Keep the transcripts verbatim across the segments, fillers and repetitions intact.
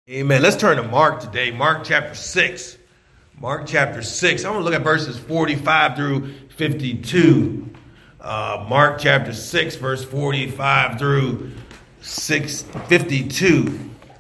Amen. Let's turn to Mark today. Mark chapter six. Mark chapter six. I'm going to look at verses forty-five through fifty-two. Uh, Mark chapter six, verse forty-five through six, fifty-two.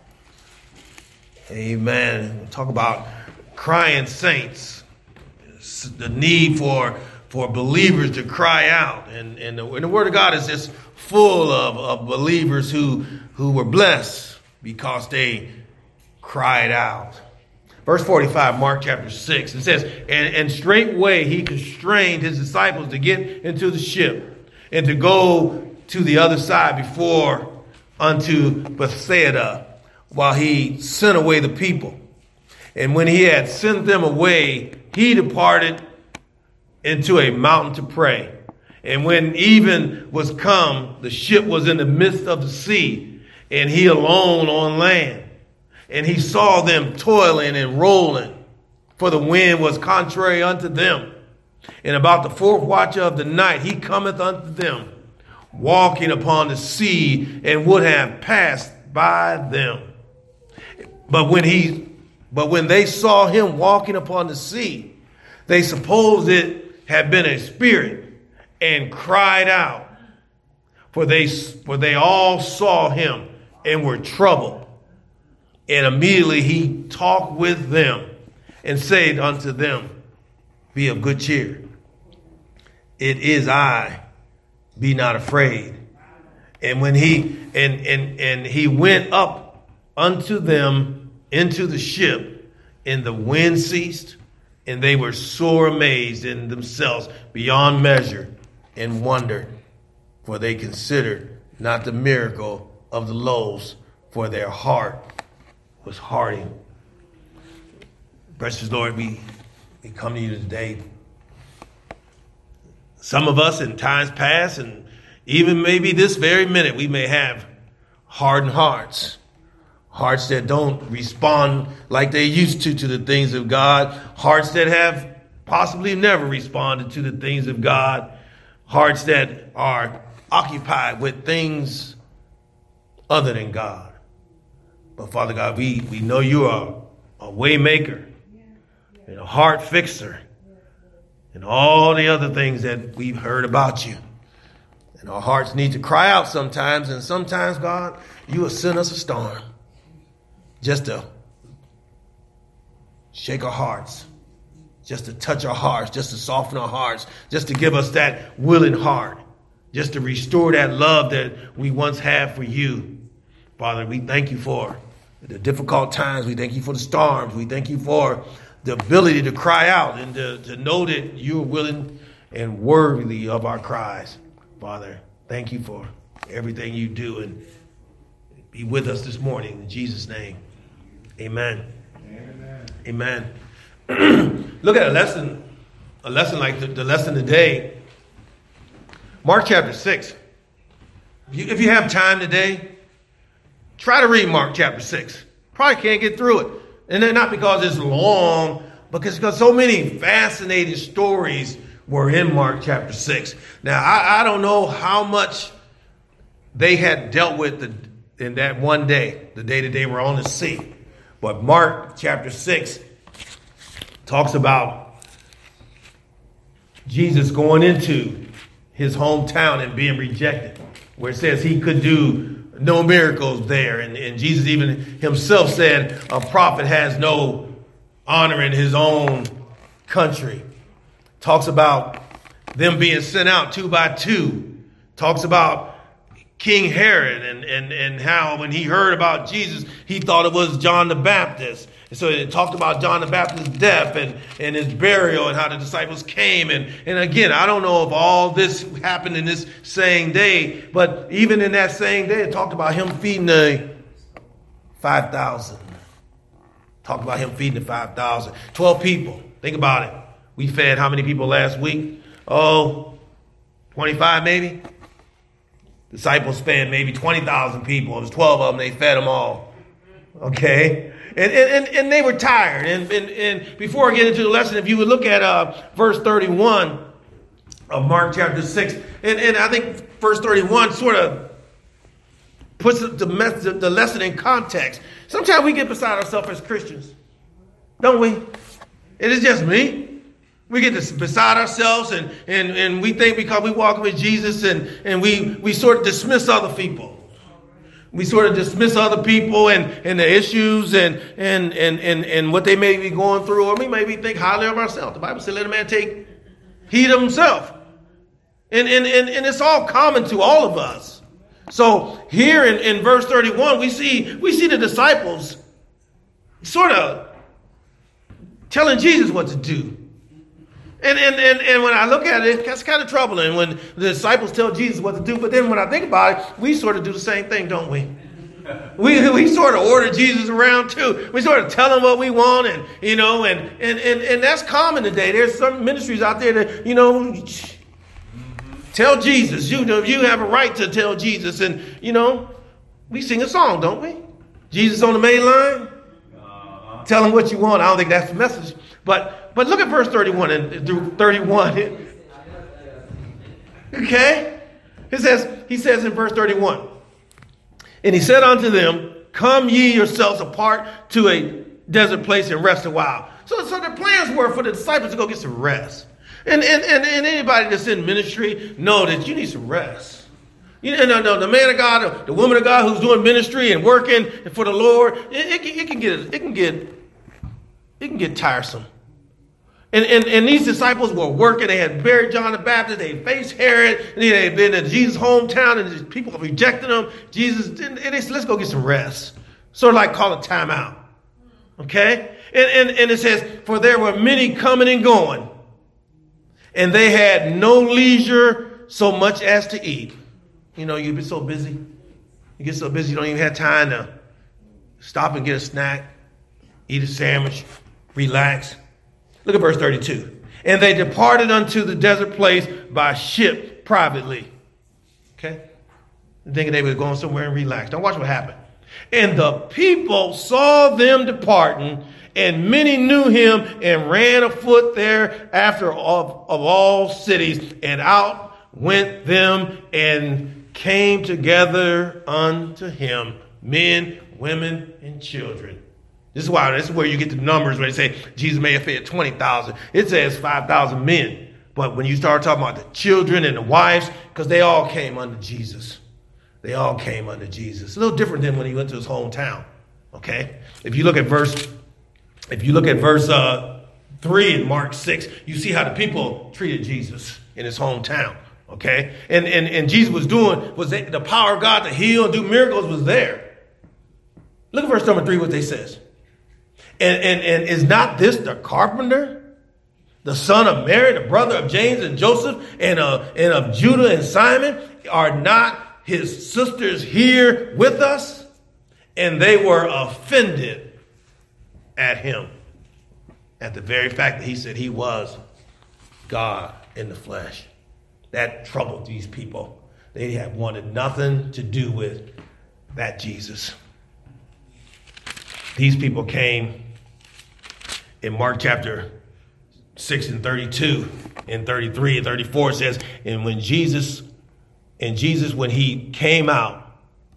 Amen. We'll talk about crying saints. The need for, for believers to cry out. And, and, the, and the Word of God is just full of, of believers who, who were blessed because they cried out. Verse forty-five, Mark chapter six, it says, and, and straightway he constrained his disciples to get into the ship and to go to the other side before unto Bethsaida, while he sent away the people. And when he had sent them away, he departed into a mountain to pray. And when even was come, the ship was in the midst of the sea, and he alone on land. And he saw them toiling and rolling, for the wind was contrary unto them. And about the fourth watch of the night, he cometh unto them, walking upon the sea, and would have passed by them. But when he, but when they saw him walking upon the sea, they supposed it had been a spirit, and cried out, for they, for they all saw him and were troubled. And immediately he talked with them and said unto them, be of good cheer. It is I, be not afraid. And when he and and and he went up unto them into the ship, and the wind ceased, and they were sore amazed in themselves beyond measure, and wondered, for they considered not the miracle of the loaves, for their heart was hardened. Precious Lord, we, we come to you today. Some of us in times past, and even maybe this very minute, we may have hardened hearts. Hearts that don't respond like they used to to the things of God. Hearts that have possibly never responded to the things of God. Hearts that are occupied with things other than God. But Father God, we, we know you are a way maker and a heart fixer and all the other things that we've heard about you. And our hearts need to cry out sometimes. And sometimes, God, you will send us a storm just to shake our hearts, just to touch our hearts, just to soften our hearts, just to give us that willing heart, just to restore that love that we once had for you. Father, we thank you for the difficult times. We thank you for the storms. We thank you for the ability to cry out and to, to know that you're willing and worthy of our cries. Father, thank you for everything you do, and be with us this morning. In Jesus' name, amen. Amen. Amen. Look at a lesson, a lesson like the, the lesson today. Mark chapter six. If you, if you have time today, try to read Mark chapter six. Probably can't get through it. And then not because it's long, but because, because so many fascinating stories were in Mark chapter six. Now, I, I don't know how much they had dealt with the, in that one day, the day that they were on the sea. But Mark chapter six talks about Jesus going into his hometown and being rejected, where it says he could do no miracles there. And, and Jesus even himself said a prophet has no honor in his own country. Talks about them being sent out two by two. Talks about King Herod and, and, and how when he heard about Jesus, he thought it was John the Baptist. And so it talked about John the Baptist's death and, and his burial and how the disciples came. And, and again, I don't know if all this happened in this same day, but even in that same day, it talked about him feeding the five thousand. Talked about him feeding the five thousand. twelve people. Think about it. We fed how many people last week? Oh, twenty-five maybe? Disciples fed maybe twenty thousand people. It was twelve of them. They fed them all. Okay? And and, and they were tired. And, and, and before I get into the lesson, if you would look at uh, verse thirty-one of Mark chapter six, and, and I think verse thirty-one sort of puts the, the lesson in context. It Sometimes we get beside ourselves as Christians, don't we? It is just me. We get this beside ourselves and, and, and we think because we walk with Jesus and, and we, we sort of dismiss other people. We sort of dismiss other people and, and the issues and, and, and, and, and what they may be going through, or we maybe think highly of ourselves. The Bible said, let a man take heed of himself. And, and, and, and it's all common to all of us. So here in, in verse thirty-one, we see, we see the disciples sort of telling Jesus what to do. And, and, and, and when I look at it, that's kind of troubling when the disciples tell Jesus what to do. But then when I think about it, we sort of do the same thing, don't we? We we sort of order Jesus around too. We sort of tell him what we want, and you know, and and and, and that's common today. There's some ministries out there that, you know, tell Jesus. You know, you have a right to tell Jesus. And you know, we sing a song, don't we? Jesus on the main line. Uh-huh. Tell him what you want. I don't think that's the message. But but look at verse thirty-one and through thirty-one. Okay? It says, he says in verse thirty-one, and he said unto them, come ye yourselves apart to a desert place and rest a while. So, so the plans were for the disciples to go get some rest. And, and, and, and anybody that's in ministry know that you need some rest. You know, no, the man of God, the, the woman of God who's doing ministry and working for the Lord, it, it, it can get it can get it can get tiresome. And, and, and these disciples were working. They had buried John the Baptist. They faced Herod. And they had been in Jesus' hometown, and people rejected them. Jesus didn't. And they said, let's go get some rest. Sort of like call a timeout. Okay? And, and, and it says, for there were many coming and going, and they had no leisure so much as to eat. You know, you've been so busy. You get so busy, you don't even have time to stop and get a snack, eat a sandwich, relax. Look at verse thirty-two. And they departed unto the desert place by ship privately. Okay? Thinking they were going somewhere and relax. Now watch what happened. And the people saw them departing, and many knew him and ran afoot there after of, of all cities, and out went them and came together unto him, men, women, and children. This is why, this is where you get the numbers where they say Jesus may have fed twenty thousand. It says five thousand men. But when you start talking about the children and the wives, because they all came under Jesus. They all came under Jesus. A little different than when he went to his hometown. Okay? If you look at verse, if you look at verse uh, three in Mark six, you see how the people treated Jesus in his hometown. Okay? And and, and Jesus was doing, was the power of God to heal and do miracles was there. Look at verse number three, what they says. And, and, and is not this the carpenter, the son of Mary, the brother of James and Joseph, and, uh, and of Judah and Simon? Are not his sisters here with us? And they were offended at him, at the very fact that he said he was God in the flesh. That troubled these people. They had wanted nothing to do with that Jesus. These people came in Mark chapter six and thirty-two and thirty-three and thirty-four. It says, and when Jesus, and Jesus, when he came out,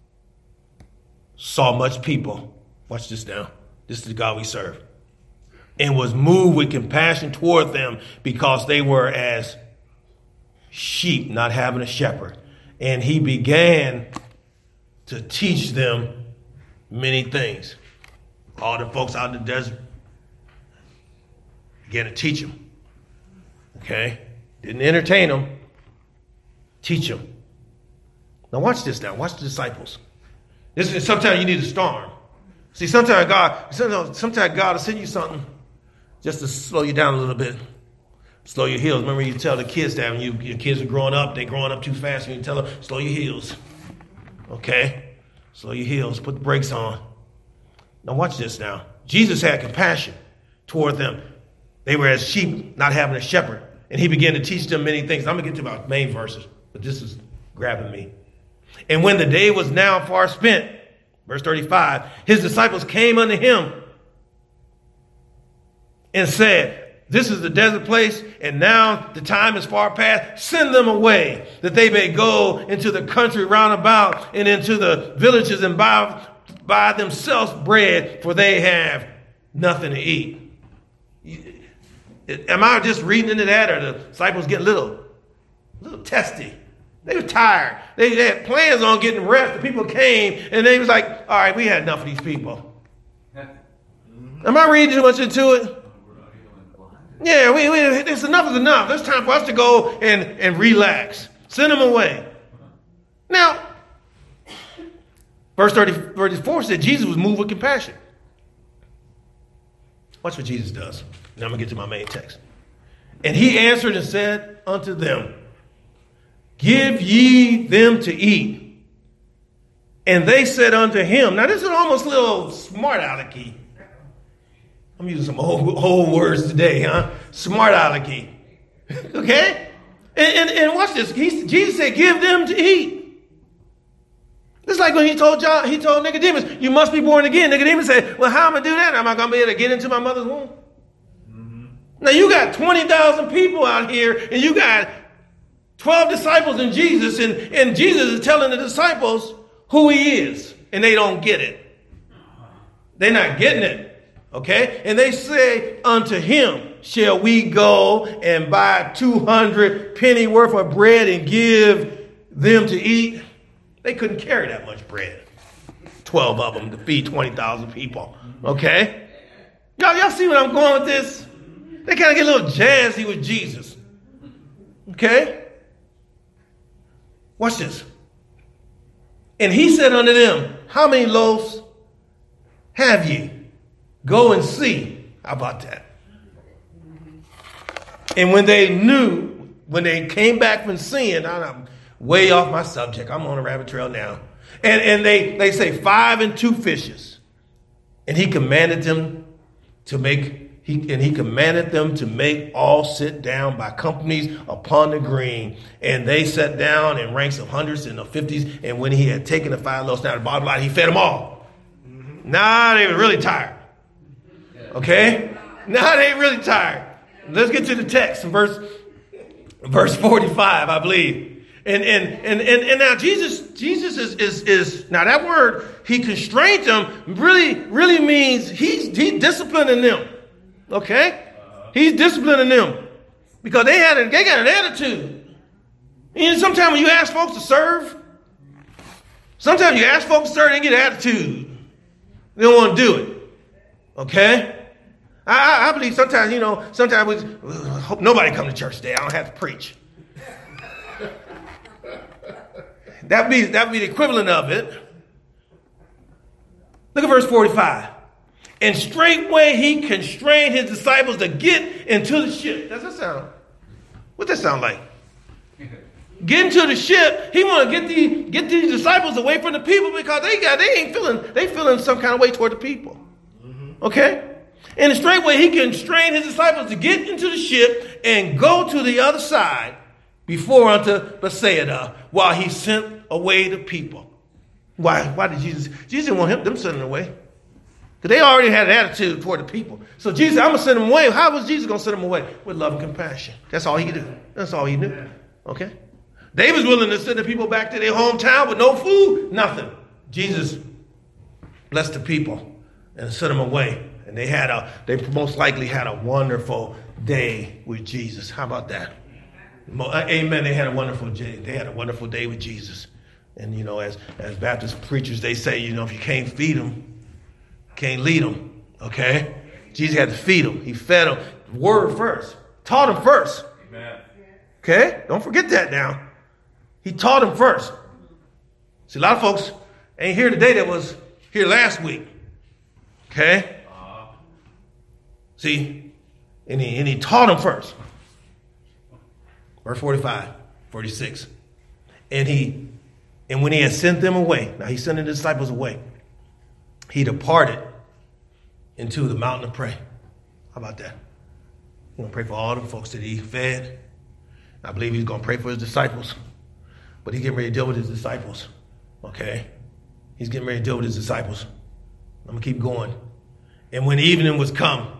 saw much people. Watch this now. This is the God we serve. And was moved with compassion toward them because they were as sheep not having a shepherd. And he began to teach them many things. All the folks out in the desert began to teach them. Okay? Didn't entertain them. Teach them. Now watch this now. Watch the disciples. This is sometimes you need a storm. See, sometimes God, sometimes God will send you something just to slow you down a little bit. Slow your heels. Remember you tell the kids that when you, your kids are growing up, they're growing up too fast, and you tell them, slow your heels. Okay? Slow your heels. Put the brakes on. Now watch this now. Jesus had compassion toward them. They were as sheep not having a shepherd. And he began to teach them many things. I'm going to get to my main verses, but this is grabbing me. And when the day was now far spent, verse thirty-five, his disciples came unto him and said, this is the desert place, and now the time is far past. Send them away, that they may go into the country round about and into the villages and buy buy themselves bread, for they have nothing to eat. Am I just reading into that, or the disciples getting a little, little testy? They were tired. They, they had plans on getting rest. The people came, and they was like, all right, we had enough of these people. Am I reading too much into it? Yeah, we, we, it's enough is enough. It's time for us to go and, and relax. Send them away. Now, verse thirty, thirty-four said Jesus was moved with compassion. Watch what Jesus does. Now I'm going to get to my main text. And he answered and said unto them, give ye them to eat. And they said unto him, now this is almost a little smart alecky. I'm using some old, old words today, huh? Smart alecky. Okay? And, and, and watch this. He, Jesus said, give them to eat. It's like when he told John, he told Nicodemus, you must be born again. Nicodemus said, well, how am I going to do that? Am I going to be able to get into my mother's womb? Mm-hmm. Now you got twenty thousand people out here, and you got twelve disciples in Jesus, and, and Jesus is telling the disciples who he is, and they don't get it. They're not getting it, okay? And they say unto him, shall we go and buy two hundred penny worth of bread and give them to eat? They couldn't carry that much bread. twelve of them to feed twenty thousand people, okay? Y'all, y'all see what I'm going with this? They kind of get a little jazzy with Jesus, okay? Watch this. And he said unto them, how many loaves have ye? Go and see. How about that? And when they knew, when they came back from seeing, I'm way off my subject. I'm on a rabbit trail now. And, and they, they say five and two fishes. And he commanded them to make, he, and he commanded them to make all sit down by companies upon the green. And they sat down in ranks of hundreds and of fifties. And when he had taken the five loaves, now the bottom line, he fed them all. Mm-hmm. Now they were really tired. Okay? Now they really tired. Let's get to the text in verse, verse forty-five, I believe. And and and and, and now Jesus, Jesus is, is is now that word, he constrained them, really, really means he's he's disciplining them. Okay? He's disciplining them. Because they had a, they got an attitude. And sometimes when you ask folks to serve, sometimes you ask folks to serve, they get an attitude. They don't want to do it. Okay? I, I believe sometimes, you know, sometimes we hope nobody come to church today. I don't have to preach. That'd be, that'd be the equivalent of it. Look at verse forty-five. And straightway he constrained his disciples to get into the ship. Does that sound? What does that sound like? Get into the ship. He want to get the get these disciples away from the people because they got they ain't feeling they feeling some kind of way toward the people. Okay? And straightway he constrained his disciples to get into the ship and go to the other side before unto Bethsaida while he sent away the people. Why? Why did Jesus? Jesus didn't want him them sending away. Because they already had an attitude toward the people. So Jesus, I'm going to send them away. How was Jesus going to send them away? With love and compassion. That's all he did. That's all he knew. Okay? They was willing to send the people back to their hometown with no food, nothing. Jesus blessed the people and sent them away. And they had a, they most likely had a wonderful day with Jesus. How about that? Amen. They had a wonderful day. They had a wonderful day with Jesus. And, you know, as, as Baptist preachers, they say, you know, if you can't feed them, can't lead them. Okay? Jesus had to feed them. He fed them. Word first. Taught them first. Amen. Okay? Don't forget that now. He taught them first. See, a lot of folks ain't here today that was here last week. Okay? See, and he, and he taught them first. Verse forty-five, forty-six. And he, and when he had sent them away, now he sent the disciples away, he departed into the mountain to pray. How about that? He's going to pray for all the folks that he fed. I believe he's going to pray for his disciples. But he's getting ready to deal with his disciples. Okay? He's getting ready to deal with his disciples. I'm going to keep going. And when evening was come,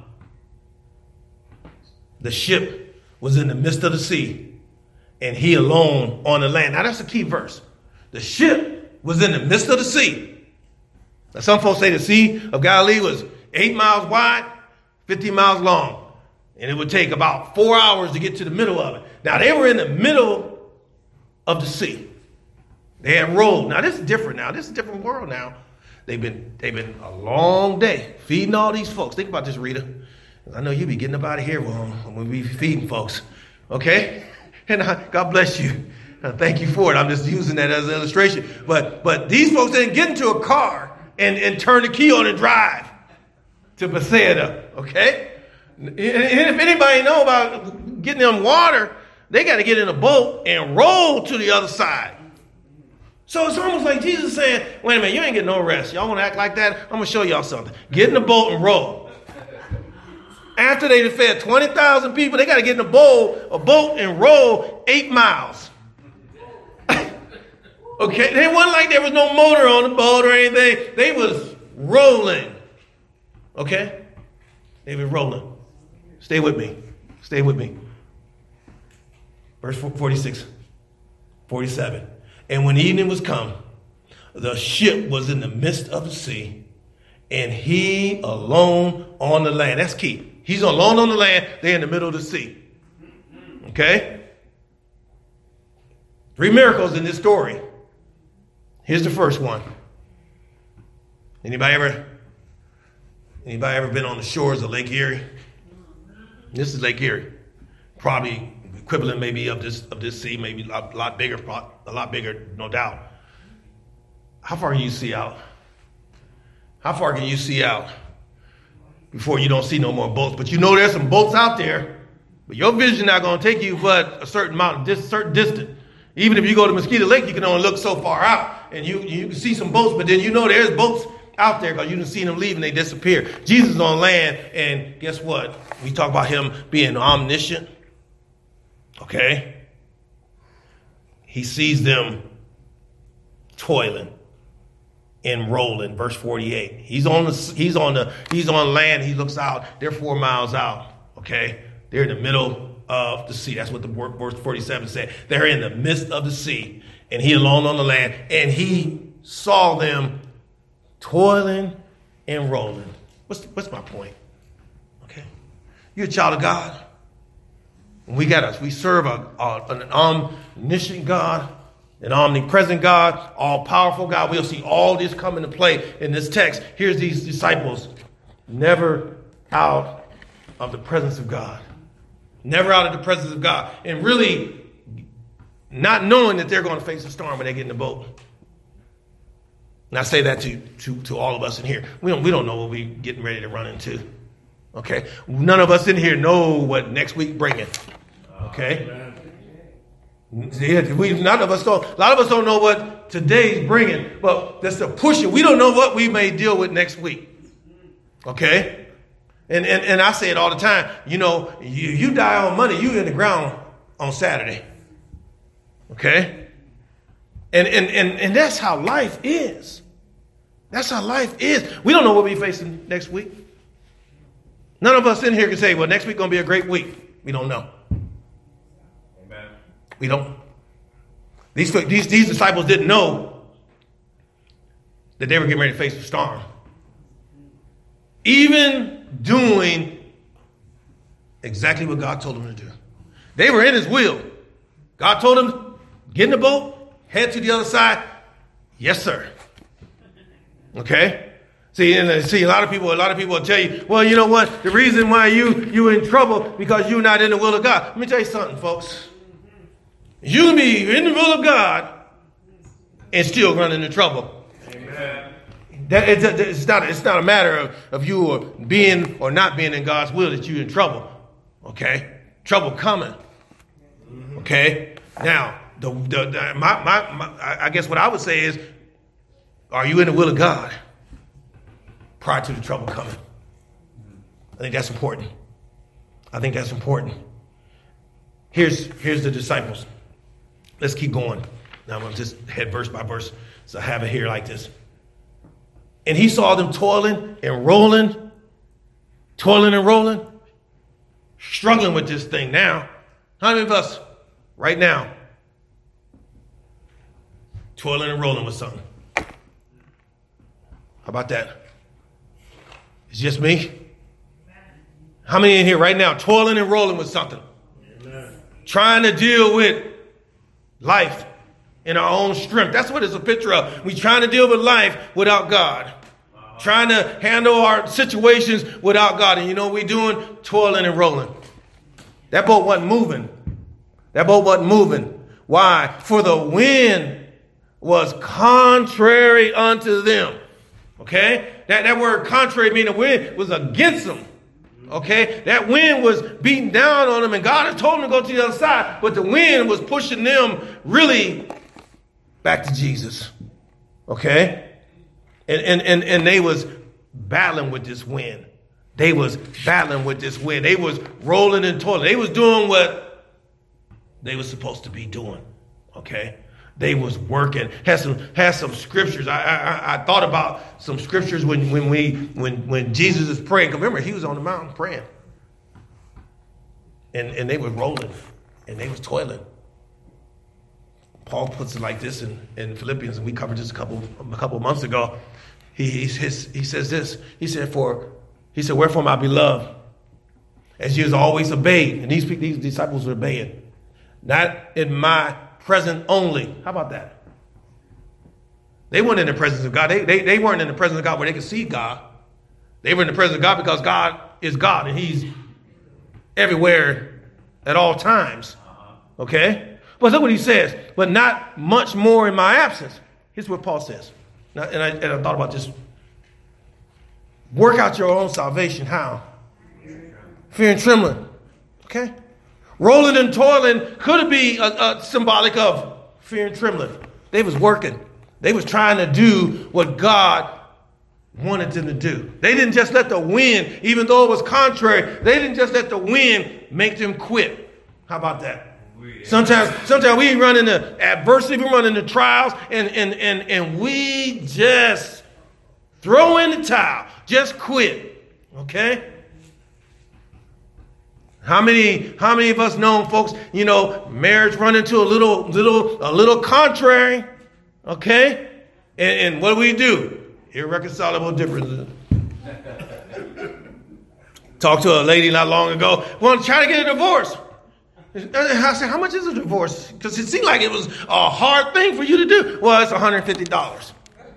the ship was in the midst of the sea, and he alone on the land. Now that's a key verse. The ship was in the midst of the sea. Some folks say the Sea of Galilee was eight miles wide, fifty miles long. And it would take about four hours to get to the middle of it. Now, they were in the middle of the sea. They had rolled. Now, this is different now. This is a different world now. They've been, they've been a long day feeding all these folks. Think about this, Rita. I know you be getting up out of here when we be feeding folks. Okay? And I, God bless you. Uh, thank you for it. I'm just using that as an illustration. But but these folks didn't get into a car and, and turn the key on and drive to Bethsaida. Okay? And if anybody know about getting them water, they got to get in a boat and roll to the other side. So it's almost like Jesus saying, wait a minute, you ain't getting no rest. Y'all want to act like that? I'm going to show y'all something. Get in the boat and roll. After they fed twenty thousand people, they got to get in a, bowl, a boat and roll eight miles. Okay, it wasn't like there was no motor on the boat or anything. They was rolling. Okay? They were rolling. Stay with me. Stay with me. Verse forty-six, forty-seven. And when evening was come, the ship was in the midst of the sea, and he alone on the land. That's key. He's alone on the land. They're in the middle of the sea. Okay? Three miracles in this story. Here's the first one. Anybody ever, anybody ever been on the shores of Lake Erie? This is Lake Erie. Probably equivalent maybe of this of this sea, maybe a lot, lot bigger, a lot bigger, no doubt. How far can you see out? How far can you see out before you don't see no more boats? But you know there's some boats out there, but your vision not going to take you but a certain amount, dis- certain distance. Even if you go to Mosquito Lake, you can only look so far out, and you you can see some boats, but then you know there's boats out there because you didn't see them leave and they disappear. Jesus is on land, and guess what? We talk about him being omniscient. Okay? He sees them toiling and rolling. Verse forty-eight. He's on the he's on the he's on land. He looks out. They're four miles out. Okay? They're in the middle of the sea. That's what the verse forty-seven said. They're in the midst of the sea, and he alone on the land, and he saw them toiling and rolling. What's what's my point? Okay? You're a child of God. We got us. We serve a, a, an omniscient God, an omnipresent God, all-powerful God. We'll see all this come into play in this text. Here's these disciples, never out of the presence of God. Never out of the presence of God. And really not knowing that they're going to face a storm when they get in the boat. And I say that to, to, to all of us in here. We don't, we don't know what we're getting ready to run into. Okay? None of us in here know what next week bringing. Okay? We, none of us don't, a lot of us don't know what today's bringing, but that's the push it. We don't know what we may deal with next week. Okay? And, and, and I say it all the time. You know, you, you die on Monday, you in the ground on Saturday. Okay? And, and, and, and that's how life is. That's how life is. We don't know what we're facing next week. None of us in here can say, well, next week going to be a great week. We don't know. Amen. We don't. These, these, these disciples didn't know that they were getting ready to face a storm. Even doing exactly what God told them to do. They were in his will. God told them, get in the boat, head to the other side. Yes, sir. Okay? See, and see, a lot of people, a lot of people will tell you, well, you know what? The reason why you you in trouble because you're not in the will of God. Let me tell you something, folks. You can be in the will of God and still run into trouble. Amen. That, it's, it's not it's not a matter of, of you or being or not being in God's will that you're in trouble. Okay? Trouble coming. Okay? Now, the, the, the my, my, my I guess what I would say is, are you in the will of God prior to the trouble coming? I think that's important. I think that's important. Here's, here's the disciples. Let's keep going. Now I'm going to just head verse by verse. So I have it here like this. And he saw them toiling and rolling, toiling and rolling, struggling with this thing now. How many of us right now toiling and rolling with something? How about that? It's just me. How many in here right now toiling and rolling with something? Amen. Trying to deal with life in our own strength. That's what it's a picture of. We're trying to deal with life without God. Uh-huh. Trying to handle our situations without God. And you know what we're doing? Toiling and rolling. That boat wasn't moving. That boat wasn't moving. Why? For the wind was contrary unto them. Okay? That, that word contrary meaning the wind was against them. Okay? That wind was beating down on them, and God had told them to go to the other side, but the wind was pushing them really back to Jesus. Okay? And, and, and, and they was battling with this wind. They was battling with this wind. They was rolling and toiling. They was doing what they was supposed to be doing. Okay? They was working. Had some had some scriptures. I I, I thought about some scriptures when when we when when Jesus is praying. Remember, he was on the mountain praying, and and they were rolling, and they was toiling. Paul puts it like this in, in Philippians, and we covered this a couple a couple months ago. He he, his, he says this. He said, "For he said, wherefore my beloved, as ye always obeyed," and these these disciples were obeying, not in my present only. How about that? They weren't in the presence of God. They, they, they weren't in the presence of God where they could see God. They were in the presence of God because God is God and he's everywhere at all times. Okay? But look what he says. But not much more in my absence. Here's what Paul says. Now, and, I, and I thought about this. Work out your own salvation. How? Fear and trembling. Okay? Rolling and toiling could be a, a symbolic of fear and trembling. They was working. They was trying to do what God wanted them to do. They didn't just let the wind, even though it was contrary, they didn't just let the wind make them quit. How about that? Sometimes, sometimes we run into adversity, we run into trials, and, and, and, and we just throw in the towel. Just quit. Okay? How many, how many of us know, folks, you know, marriage run into a little, little, a little contrary, okay? And, and what do we do? Irreconcilable differences. Talked to a lady not long ago, wanted to try to get a divorce. I said, how much is a divorce? Because it seemed like it was a hard thing for you to do. Well, it's one hundred fifty dollars.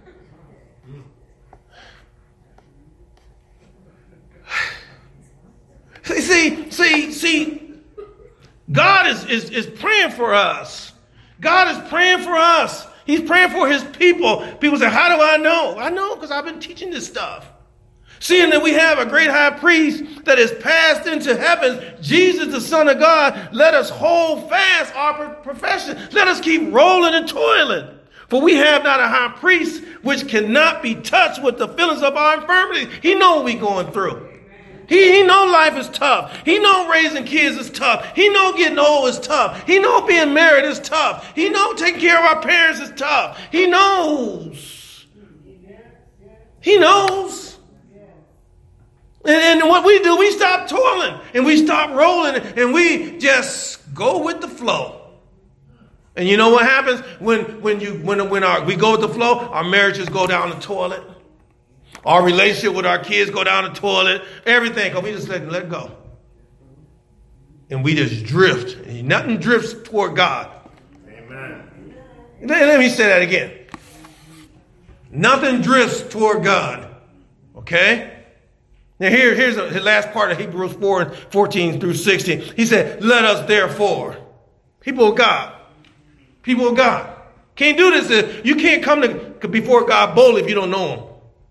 See, see, see, God is, is, is praying for us. God is praying for us. He's praying for his people. People say, how do I know? I know because I've been teaching this stuff. Seeing that we have a great high priest that is passed into heaven, Jesus, the Son of God, let us hold fast our profession. Let us keep rolling and toiling. For we have not a high priest which cannot be touched with the feelings of our infirmities. He knows what we're going through. He, he know life is tough. He know raising kids is tough. He know getting old is tough. He know being married is tough. He know taking care of our parents is tough. He knows. He knows. And, and what we do, we stop toiling and we stop rolling and we just go with the flow. And you know what happens when when you when when our we go with the flow? Our marriages go down the toilet. Our relationship with our kids go down the toilet. Everything, because we just let, let go. And we just drift. And nothing drifts toward God. Amen. Let, let me say that again. Nothing drifts toward God. Okay? Now here, here's the last part of Hebrews four, fourteen through sixteen. He said, let us therefore, people of God, people of God, can't do this. You can't come to before God boldly if you don't know him.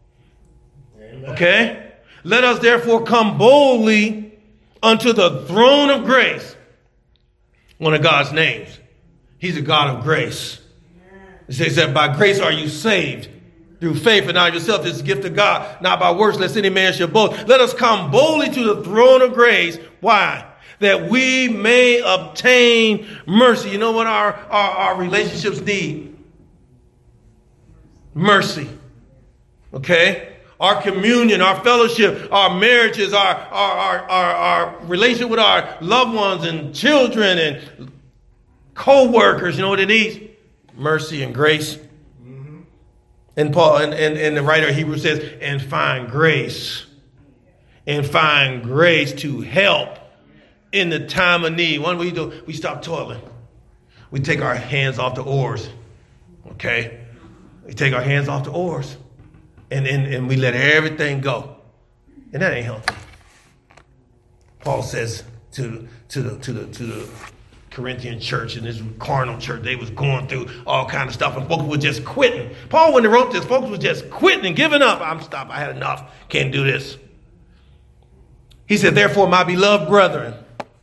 Okay? Let us therefore come boldly unto the throne of grace. One of God's names. He's a God of grace. It says that by grace are you saved through faith and not yourself. This is a gift of God, not by works, lest any man should boast. Let us come boldly to the throne of grace. Why? That we may obtain mercy. You know what our, our, our relationships need? Mercy. Okay? Our communion, our fellowship, our marriages, our, our, our, our, our relationship with our loved ones and children and co-workers, you know what it needs? Mercy and grace. Mm-hmm. And Paul and, and, and the writer of Hebrews says, and find grace. And find grace to help in the time of need. What do we do? We stop toiling. We take our hands off the oars. Okay? We take our hands off the oars. And, and, and we let everything go. And that ain't healthy. Paul says to, to, the, to, the, to the Corinthian church and this carnal church, they was going through all kind of stuff, and folks were just quitting. Paul, when he wrote this, folks was just quitting and giving up. I'm stopped. I had enough. Can't do this. He said, therefore, my beloved brethren,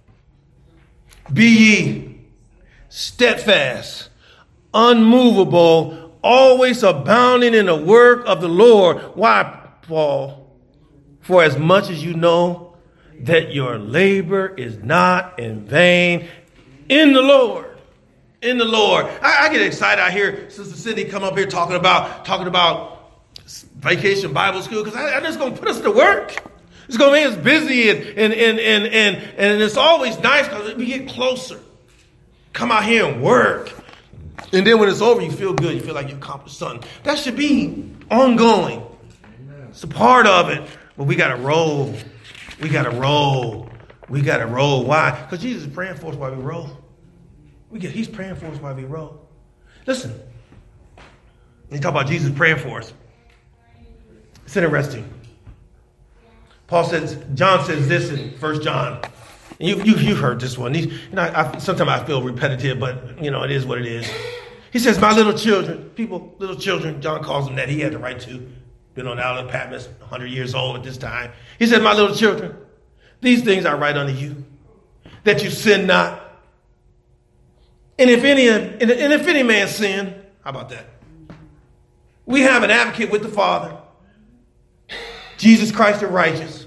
be ye steadfast, unmovable, always abounding in the work of the Lord. Why, Paul? For as much as you know that your labor is not in vain in the Lord. In the Lord. I, I get excited. I hear Sister Cindy come up here talking about talking about Vacation Bible School, because I, I'm just going to put us to work. It's going to make us busy, and and and and and, and it's always nice because we get closer. Come out here and work. And then when it's over, you feel good. You feel like you accomplished something. That should be ongoing. It's a part of it. But we got to roll. We got to roll. We got to roll. Why? Because Jesus is praying for us while we roll. We get, he's praying for us while we roll. Listen. When you talk about Jesus praying for us, it's interesting. Paul says, John says this in First John. And you, you, you've heard this one. These, you know, I, sometimes I feel repetitive, but, you know, it is what it is. He says, my little children, people, little children, John calls them that. He had the right to. Been on the Isle of Patmos, one hundred years old at this time. He said, my little children, these things I write unto you, that you sin not. And if any, and if any man sin, how about that? We have an advocate with the Father, Jesus Christ the righteous.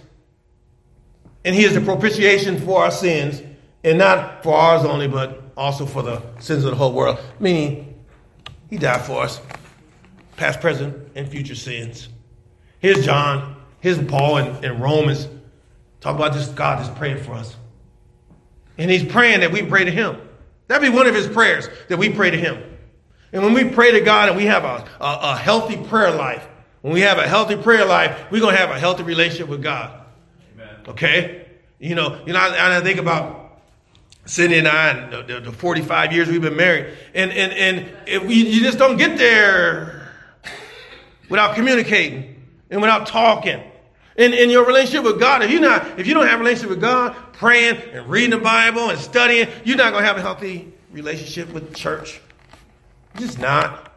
And he is the propitiation for our sins, and not for ours only, but also for the sins of the whole world. Meaning, he died for us, past, present, and future sins. Here's John, here's Paul in, in Romans. Talk about this God that's praying for us. And he's praying that we pray to him. That'd be one of his prayers, that we pray to him. And when we pray to God and we have a, a, a healthy prayer life, when we have a healthy prayer life, we're going to have a healthy relationship with God. Amen. Okay? You know, you know, I, I think about Cindy and I, and the, the, the forty-five years we've been married. And, and, and if we, you just don't get there without communicating and without talking. In, in your relationship with God, if you not, if you don't have a relationship with God, praying and reading the Bible and studying, you're not going to have a healthy relationship with the church. Just not.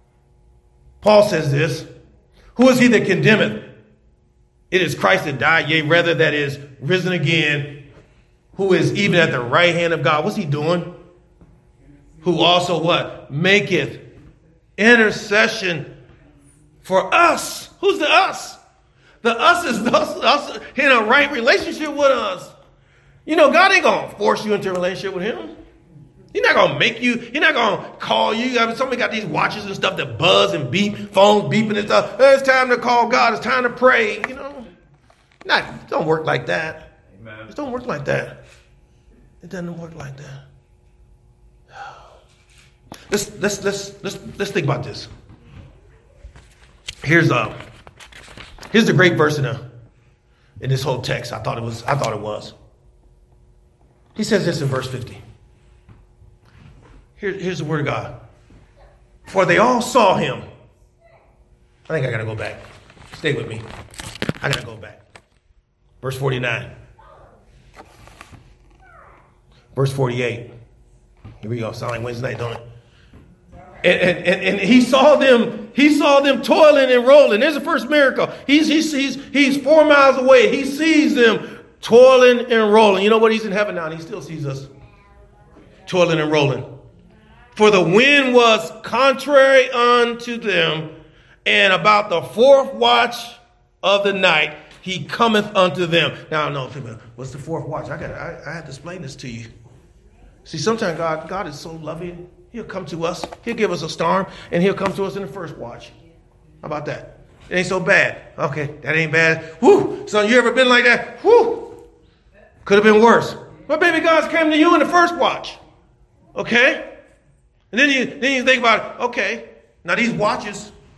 Paul says this, who is he that condemneth? It is Christ that died, yea, rather that is risen again, who is even at the right hand of God. What's he doing? Who also what? Maketh intercession for us. Who's the us? The us is us, us in a right relationship with us. You know, God ain't going to force you into a relationship with him. He's not going to make you, he's not going to call you. I mean, somebody got these watches and stuff that buzz and beep, phones beeping and stuff. Oh, it's time to call God. It's time to pray. You know, not, it don't work like that. Amen. It don't work like that. It doesn't work like that. Let's, let's, let's, let's, let's think about this. Here's, uh, here's the great verse in, the, in this whole text. I thought it was, I thought it was. He says this in verse fifty. Here, here's the word of God. For they all saw him. I think I got to go back. Stay with me. I got to go back. Verse forty-nine. Verse forty-eight. Here we go. Sound like Wednesday night, don't it? And, and, and, and he saw them, he saw them toiling and rolling. There's the first miracle. He's, he's, he's, he's four miles away. He sees them toiling and rolling. You know what? He's in heaven now, and he still sees us toiling and rolling. For the wind was contrary unto them, and about the fourth watch of the night he cometh unto them. Now, no, what's the fourth watch? I got, I, I have to explain this to you. See, sometimes God, God is so loving. He'll come to us. He'll give us a storm, and he'll come to us in the first watch. How about that? It ain't so bad. Okay, that ain't bad. Whoo! Son, you ever been like that? Whoo! Could have been worse. But baby, God's came to you in the first watch. Okay? And then you then you think about, okay, now these watches,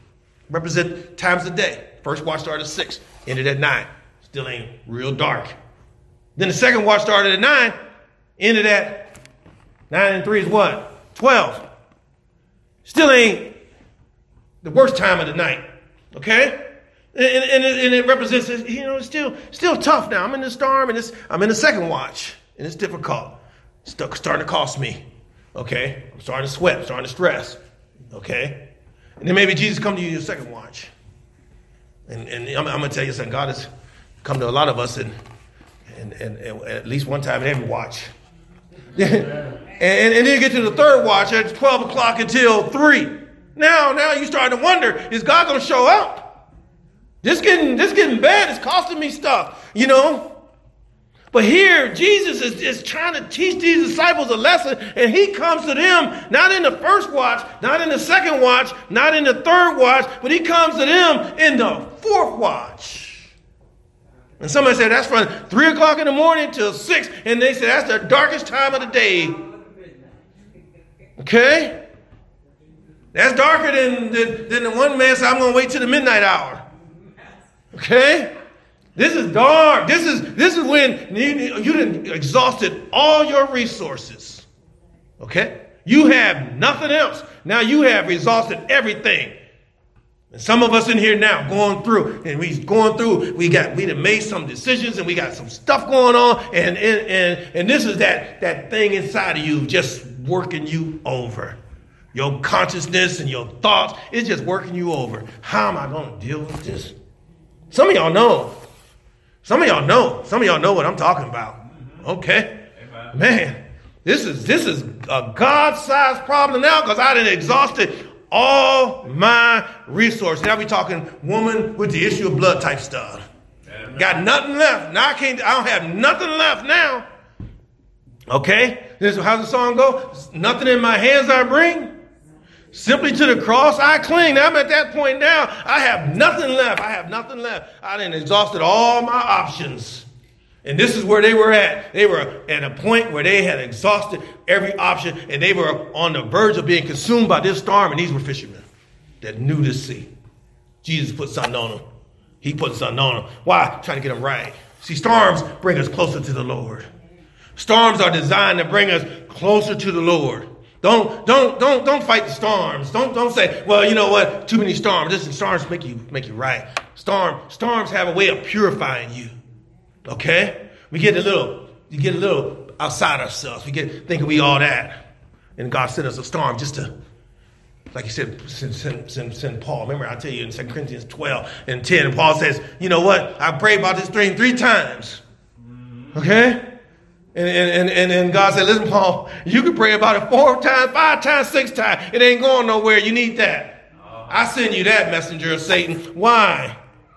Represent times of the day. First watch started at six, ended at nine. Still ain't real dark. Then the second watch started at nine, ended at nine and three is what? twelve. Still ain't the worst time of the night. Okay? And, and, and it represents, you know, it's still, still tough now. I'm in the storm and it's, I'm in the second watch and it's difficult. It's starting to cost me. Okay? I'm starting to sweat. I'm starting to stress. Okay? And then maybe Jesus come to you in your second watch. And, and I'm, I'm going to tell you something. God has come to a lot of us and, and, and, and at least one time in every watch. and, and, and then you get to the third watch at twelve o'clock until three. Now, now you start to wonder, is God going to show up? This getting, this getting bad. It's costing me stuff, you know. But here, Jesus is, is trying to teach these disciples a lesson, and he comes to them not in the first watch, not in the second watch, not in the third watch, but he comes to them in the fourth watch. And somebody said that's from three o'clock in the morning till six, and they said that's the darkest time of the day. Okay? That's darker than, than, than the one man said, I'm going to wait till the midnight hour. Okay? This is dark. This is this is when you, you done exhausted all your resources. Okay? You have nothing else. Now you have exhausted everything. And some of us in here now going through, and we going through, we got we done made some decisions and we got some stuff going on, and and and, and this is that, that thing inside of you just working you over. Your consciousness and your thoughts, it's just working you over. How am I going to deal with this? Some of y'all know. Some of y'all know. Some of y'all know what I'm talking about. Okay? Amen. Man, this is this is a God-sized problem now because I done exhausted all my resources. Now we talking woman with the issue of blood type stuff. Amen. Got nothing left. Now I can't, I don't have nothing left now. Okay? This, how's the song go? Nothing in my hands I bring. Simply to the cross I cling. Now I'm at that point now. I have nothing left. I have nothing left. I done exhausted all my options. And this is where they were at. They were at a point where they had exhausted every option. And they were on the verge of being consumed by this storm. And these were fishermen that knew this sea. Jesus put something on them. He put something on them. Why? Trying to get them right. See, storms bring us closer to the Lord. Storms are designed to bring us closer to the Lord. Don't don't don't don't fight the storms. Don't don't say, well, you know what? Too many storms. Listen, storms make you make you right. Storm storms have a way of purifying you. Okay? We get a little you get a little outside ourselves. We get thinking we all that, and God sent us a storm just to, like He said, send send send, send Paul. Remember, I tell you in Second Corinthians twelve and ten, and Paul says, you know what? I prayed about this thing three times. Okay? And, and, and, and God said, listen, Paul, you can pray about it four times, five times, six times. It ain't going nowhere. You need that. I send you that, messenger of Satan. Why?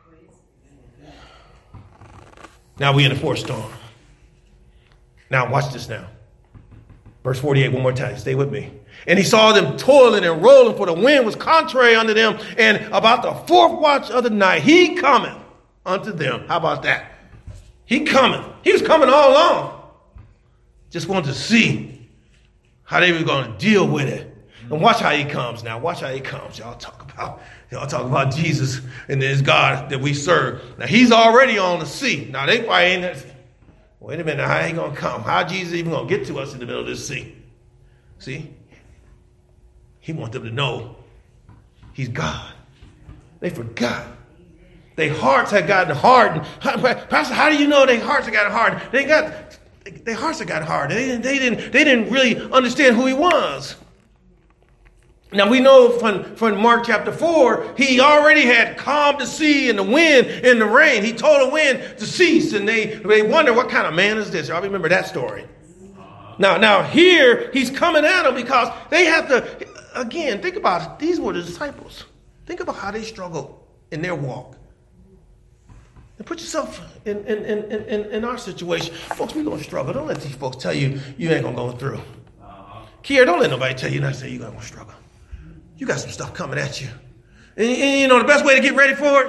Now we in the fourth storm. Now watch this now. Verse forty-eight, one more time. Stay with me. And he saw them toiling and rolling, for the wind was contrary unto them. And about the fourth watch of the night, he cometh unto them. How about that? He coming. He was coming all along. Just wanted to see how they were going to deal with it. And watch how he comes now. Watch how he comes. Y'all talk about, y'all talk about Jesus and this God that we serve. Now, he's already on the sea. Now, they probably ain't, wait a minute, how he going to come? How Jesus even going to get to us in the middle of this sea? See? He wants them to know he's God. They forgot. Their hearts had gotten hardened. Pastor, how do you know their hearts had gotten hardened? They got... Their hearts had got hard. They didn't, they didn't, they didn't really understand who he was. Now we know from, from Mark chapter four, he already had calmed the sea and the wind and the rain. He told the wind to cease, and they, they wonder, what kind of man is this? Y'all remember that story. Now, now here he's coming at them because they have to, again, think about it. These were the disciples. Think about how they struggled in their walk. And put yourself in, in, in, in, in our situation. Folks, we're going to struggle. Don't let these folks tell you you ain't going to go through. Uh-huh. Kier, don't let nobody tell you not to say you're going to struggle. You got some stuff coming at you. And, and you know the best way to get ready for it?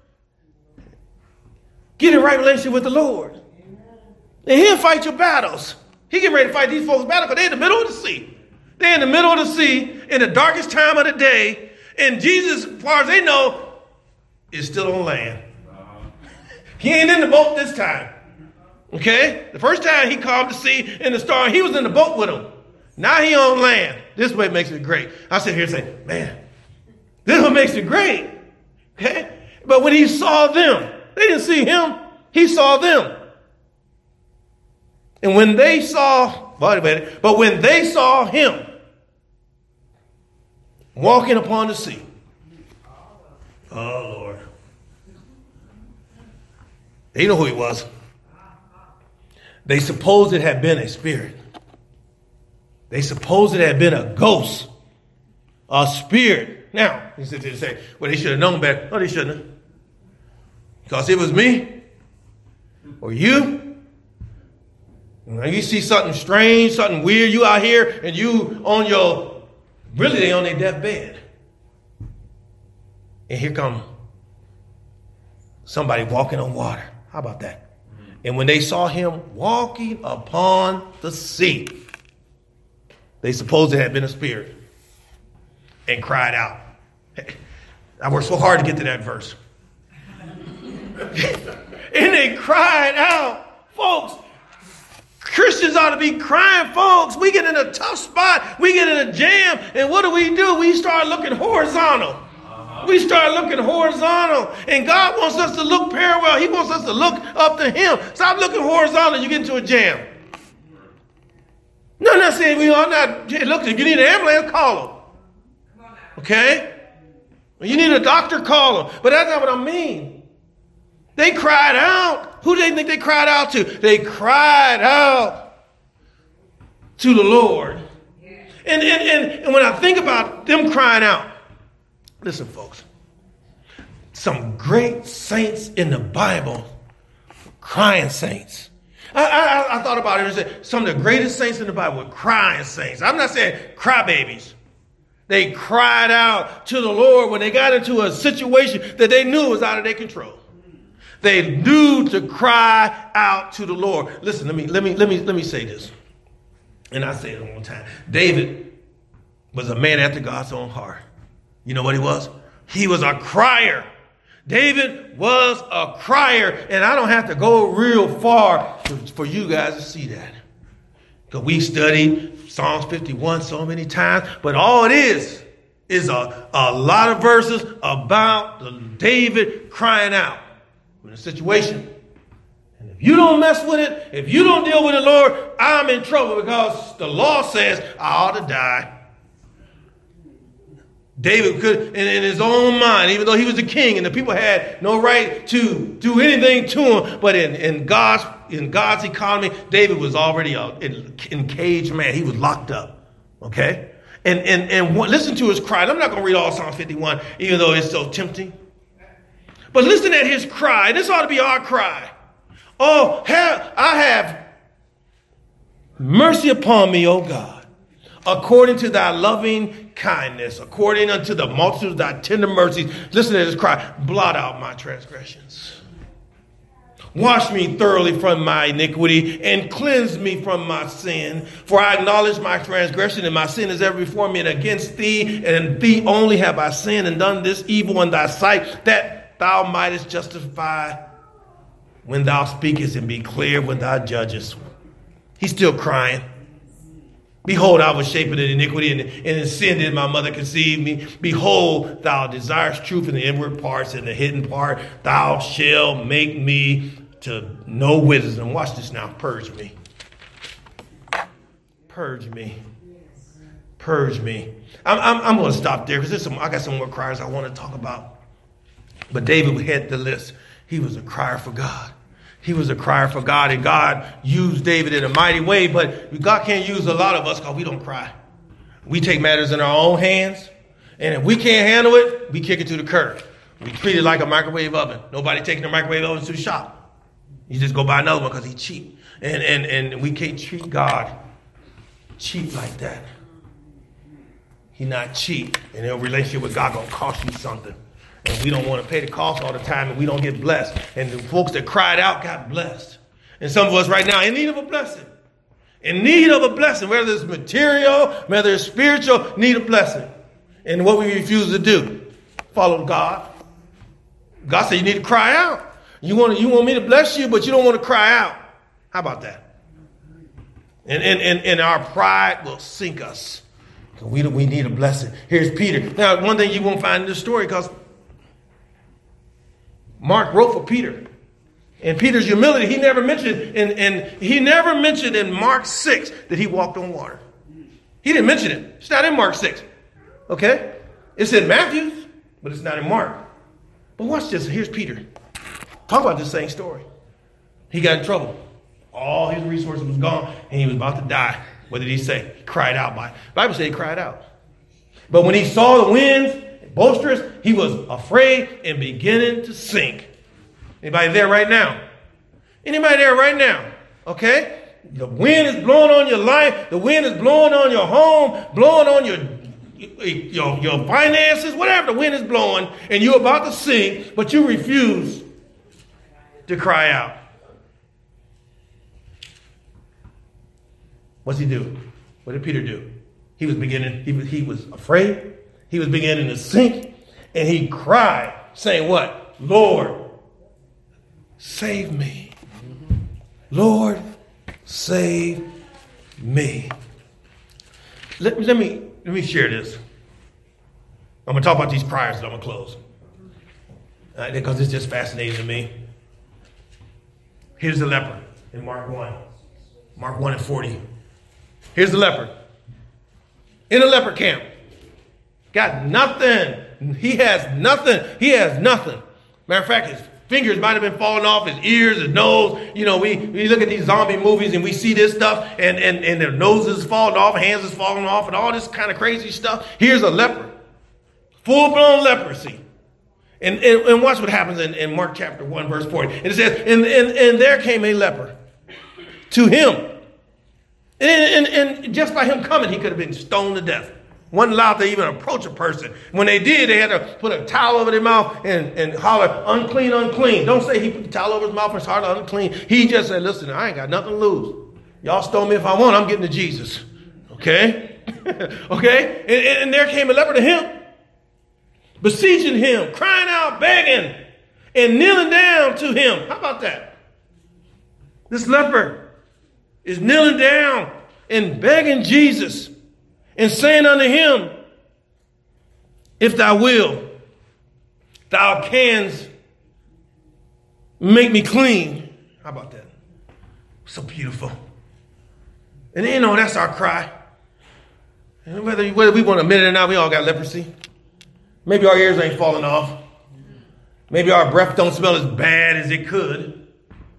Get in right relationship with the Lord. And he'll fight your battles. He get ready to fight these folks' battles because they're in the middle of the sea. They're in the middle of the sea in the darkest time of the day. And Jesus, as far as they know, is still on land. He ain't in the boat this time. Okay? The first time he calmed the sea and the storm, he was in the boat with them. Now he on land. This way makes it great. I sit here and say, man, this is what makes it great. Okay? But when he saw them, they didn't see him. He saw them. And when they saw, wait a minute, but when they saw him walking upon the sea, oh Lord, they know who he was. They supposed it had been a spirit. They supposed it had been a ghost, a spirit. Now, he said to say, well, they should have known better. No, they shouldn't have. Because it was me or you. When you see something strange, something weird, you out here and you on your, really they on their deathbed. And here come somebody walking on water. How about that? And when they saw him walking upon the sea, they supposed it had been a spirit and cried out. I worked so hard to get to that verse. And they cried out. Folks, Christians ought to be crying, folks. We get in a tough spot. We get in a jam. And what do we do? We start looking horizontal. We start looking horizontal. And God wants us to look parallel. He wants us to look up to him. Stop looking horizontal. You get into a jam. No, I'm not saying we are not. Look, if you need an ambulance, call them. Okay? When you need a doctor, call them. But that's not what I mean. They cried out. Who do they think they cried out to? They cried out to the Lord. And, and, and, and when I think about them crying out, listen, folks, some great saints in the Bible, crying saints. I, I, I thought about it and said some of the greatest saints in the Bible were crying saints. I'm not saying crybabies. They cried out to the Lord when they got into a situation that they knew was out of their control. They knew to cry out to the Lord. Listen, let me let me let me let me say this, and I say it one more time. David was a man after God's own heart. You know what he was? He was a crier. David was a crier, and I don't have to go real far to, for you guys to see that. Because we studied Psalms fifty-one so many times, but all it is is a, a lot of verses about the David crying out in a situation. And if you don't mess with it, if you don't deal with it, Lord, I'm in trouble because the law says I ought to die. David could, in, in his own mind, even though he was the king and the people had no right to do anything to him, but in, in God's in God's economy, David was already a encaged man. He was locked up. Okay? And and and listen to his cry. I'm not going to read all Psalm fifty-one, even though it's so tempting. But listen at his cry. This ought to be our cry. Oh, have, I have mercy upon me, O God, according to thy loving kindness, according unto the multitude of thy tender mercies. Listen to this cry. Blot out my transgressions. Wash me thoroughly from my iniquity and cleanse me from my sin. For I acknowledge my transgression and my sin is ever before me, and against thee and in thee only have I sinned and done this evil in thy sight, that thou mightest justify when thou speakest and be clear when thou judgest. He's still crying. Behold, I was shapen in iniquity, and, and in sin did my mother conceive me. Behold, thou desirest truth in the inward parts, and the hidden part thou shalt make me to know wisdom. Watch this now. Purge me. Purge me. Purge me. I'm, I'm, I'm going to stop there because there's some. I got some more cries I want to talk about. But David had the list. He was a crier for God. He was a crier for God, and God used David in a mighty way, but God can't use a lot of us because we don't cry. We take matters in our own hands, and if we can't handle it, we kick it to the curb. We treat it like a microwave oven. Nobody taking the microwave oven to the shop. You just go buy another one because he's cheap. And, and, and we can't treat God cheap like that. He's not cheap, and a relationship with God going to cost you something. And we don't want to pay the cost all the time, and we don't get blessed. And the folks that cried out got blessed. And some of us right now in need of a blessing. In need of a blessing, whether it's material, whether it's spiritual, need a blessing. And what we refuse to do, follow God. God said you need to cry out. You want, you want me to bless you, but you don't want to cry out. How about that? And, and, and, and our pride will sink us. We, we need a blessing. Here's Peter. Now, one thing you won't find in this story, because Mark wrote for Peter. And Peter's humility, he never mentioned, and, and he never mentioned in Mark six that he walked on water. He didn't mention it. It's not in Mark six. Okay? It's in Matthew, but it's not in Mark. But watch this. Here's Peter. Talk about this same story. He got in trouble. All his resources was gone, and he was about to die. What did he say? He cried out. By the Bible said he cried out. But when he saw the winds boisterous, he was afraid and beginning to sink. Anybody there right now? Anybody there right now? Okay? The wind is blowing on your life. The wind is blowing on your home, blowing on your, your, your finances, whatever the wind is blowing, and you're about to sink, but you refuse to cry out. What's he do? What did Peter do? He was beginning, he was, he was afraid. He was beginning to sink, and he cried, saying what? Lord, save me. Lord, save me. Let, let me let me share this. I'm going to talk about these criers, and I'm going to close. Uh, because it's just fascinating to me. Here's the leper in Mark one. Mark one and forty. Here's the leper. In a leper camp. Got nothing. He has nothing. He has nothing. Matter of fact, his fingers might have been falling off, his ears, his nose. You know, we, we look at these zombie movies and we see this stuff, and, and, and their noses falling off, hands is falling off, and all this kind of crazy stuff. Here's a leper. Full-blown leprosy. And, and, and watch what happens in, in Mark chapter one, verse forty. And it says, and, and, and there came a leper to him. And, and, and just by him coming, he could have been stoned to death. Wasn't allowed to even approach a person. When they did, they had to put a towel over their mouth and, and holler, unclean, unclean. Don't say he put the towel over his mouth and started unclean. He just said, listen, I ain't got nothing to lose. Y'all stone me if I want. I'm getting to Jesus. Okay? Okay? And, and there came a leper to him, beseeching him, crying out, begging, and kneeling down to him. How about that? This leper is kneeling down and begging Jesus and saying unto him, if thou will, thou canst make me clean. How about that? So beautiful. And you know, that's our cry. And whether, whether we want to admit it or not, we all got leprosy. Maybe our ears ain't falling off. Maybe our breath don't smell as bad as it could.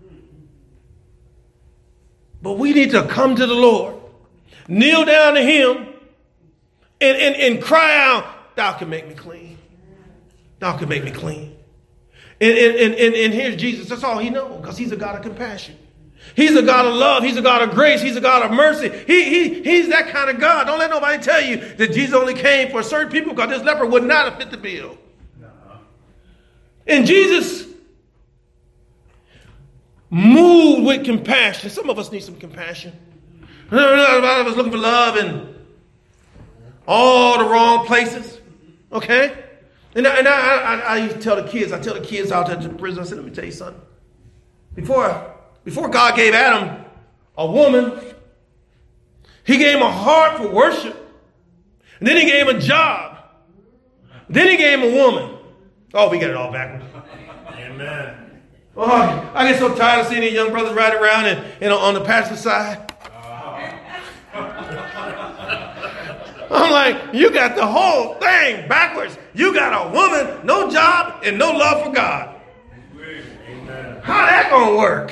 But we need to come to the Lord, kneel down to him, and, and, and cry out, thou can make me clean. Thou can make me clean. And, and, and, and, and here's Jesus. That's all he knows, because he's a God of compassion. He's a God of love. He's a God of grace. He's a God of mercy. He, he, he's that kind of God. Don't let nobody tell you that Jesus only came for certain people, because this leper would not have fit the bill. No. And Jesus moved with compassion. Some of us need some compassion. A lot of us looking for love in all the wrong places. Okay? And, I, and I, I, I used to tell the kids, I tell the kids out there to the prison, I said, let me tell you something. Before, before God gave Adam a woman, he gave him a heart for worship. And then he gave him a job. Then he gave him a woman. Oh, we got it all backwards. Amen. Oh, I get so tired of seeing these young brothers riding around and, and on the passenger side. I'm like, you got the whole thing backwards. You got a woman, no job, and no love for God. Amen. How that gonna work?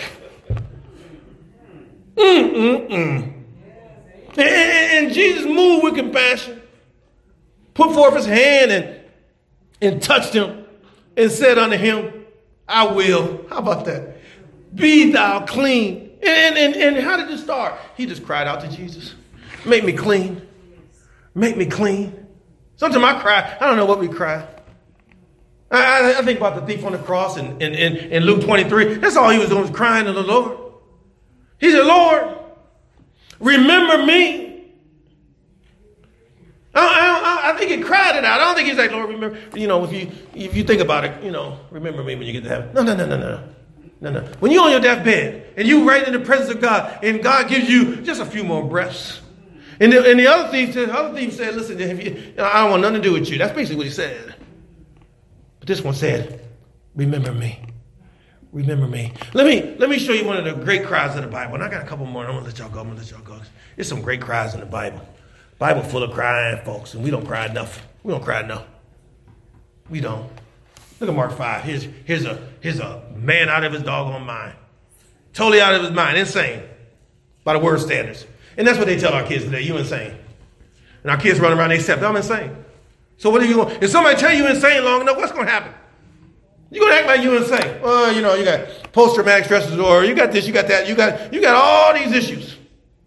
Mm-mm-mm. And, and, and Jesus moved with compassion, put forth his hand and, and touched him and said unto him, I will. How about that? Be thou clean. And, and, and how did it start? He just cried out to Jesus. Make me clean. Make me clean. Sometimes I cry. I don't know what we cry. I, I, I think about the thief on the cross in, in, in, in Luke twenty-three. That's all he was doing, was crying to the Lord. He said, Lord, remember me. I, I, I think he cried it out. I don't think he's like, Lord, remember, you know, if you if you think about it, you know, remember me when you get to heaven. No, no, no, no, no. No, no. When you're on your deathbed and you're right in the presence of God and God gives you just a few more breaths. And the, and the other thief said, the other thief said, listen, if you, I don't want nothing to do with you. That's basically what he said. But this one said, remember me. Remember me. Let me let me show you one of the great cries of the Bible. And I got a couple more. And I'm going to let y'all go. I'm going to let y'all go. There's some great cries in the Bible. Bible full of crying, folks. And we don't cry enough. We don't cry enough. We don't. Look at Mark five. Here's, here's, a, here's a man out of his doggone mind. Totally out of his mind. Insane. By the word standards. And that's what they tell our kids today. You insane. And our kids run around, they accept, I'm insane. So what are you going to, if somebody tell you insane long enough, what's going to happen? You're going to act like you're insane. Well, you know, you got post-traumatic stress disorder. You got this, you got that. You got, you got all these issues.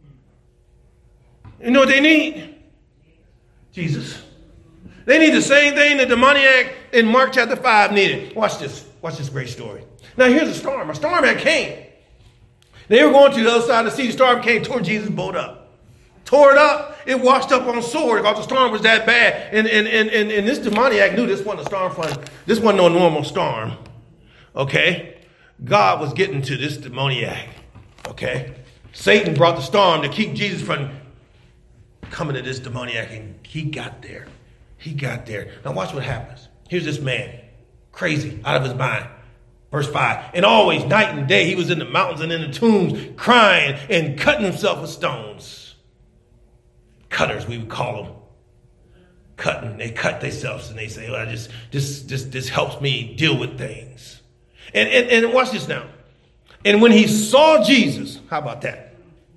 You know what they need? Jesus. They need the same thing the demoniac in Mark chapter five needed. Watch this. Watch this great story. Now here's a storm. A storm had came. They were going to the other side of the sea. The storm came, tore Jesus' boat up. Tore it up. It washed up on shore because the storm was that bad. And, and, and, and, and this demoniac knew this wasn't a storm front. This wasn't no normal storm. Okay? God was getting to this demoniac. Okay? Satan brought the storm to keep Jesus from coming to this demoniac. And he got there. He got there. Now watch what happens. Here's this man, crazy, out of his mind. Verse five, and always, night and day, he was in the mountains and in the tombs, crying and cutting himself with stones. Cutters, we would call them. Cutting, they cut themselves and they say, well, just, this, this, this helps me deal with things. And, and, and watch this now. And when he saw Jesus, how about that?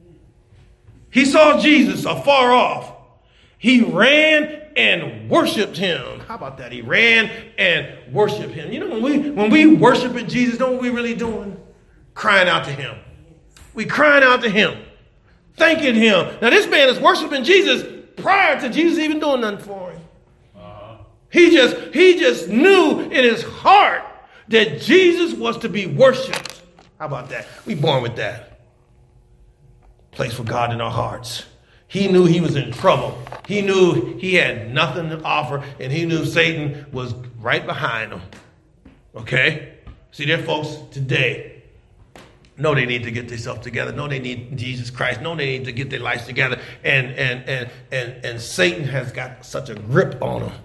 He saw Jesus afar off. He ran and worshiped him. How about that? He ran and worshiped him. You know, when we when we worshiping Jesus, don't we really doing? Crying out to him. We crying out to him. Thanking him. Now this man is worshiping Jesus prior to Jesus even doing nothing for him. Uh-huh. He just he just knew in his heart that Jesus was to be worshiped. How about that? We born with that. Place for God in our hearts. He knew he was in trouble. He knew he had nothing to offer, and he knew Satan was right behind him. Okay? See, there folks today know they need to get themselves together. Know they need Jesus Christ. Know they need to get their lives together. And and and and and Satan has got such a grip on them.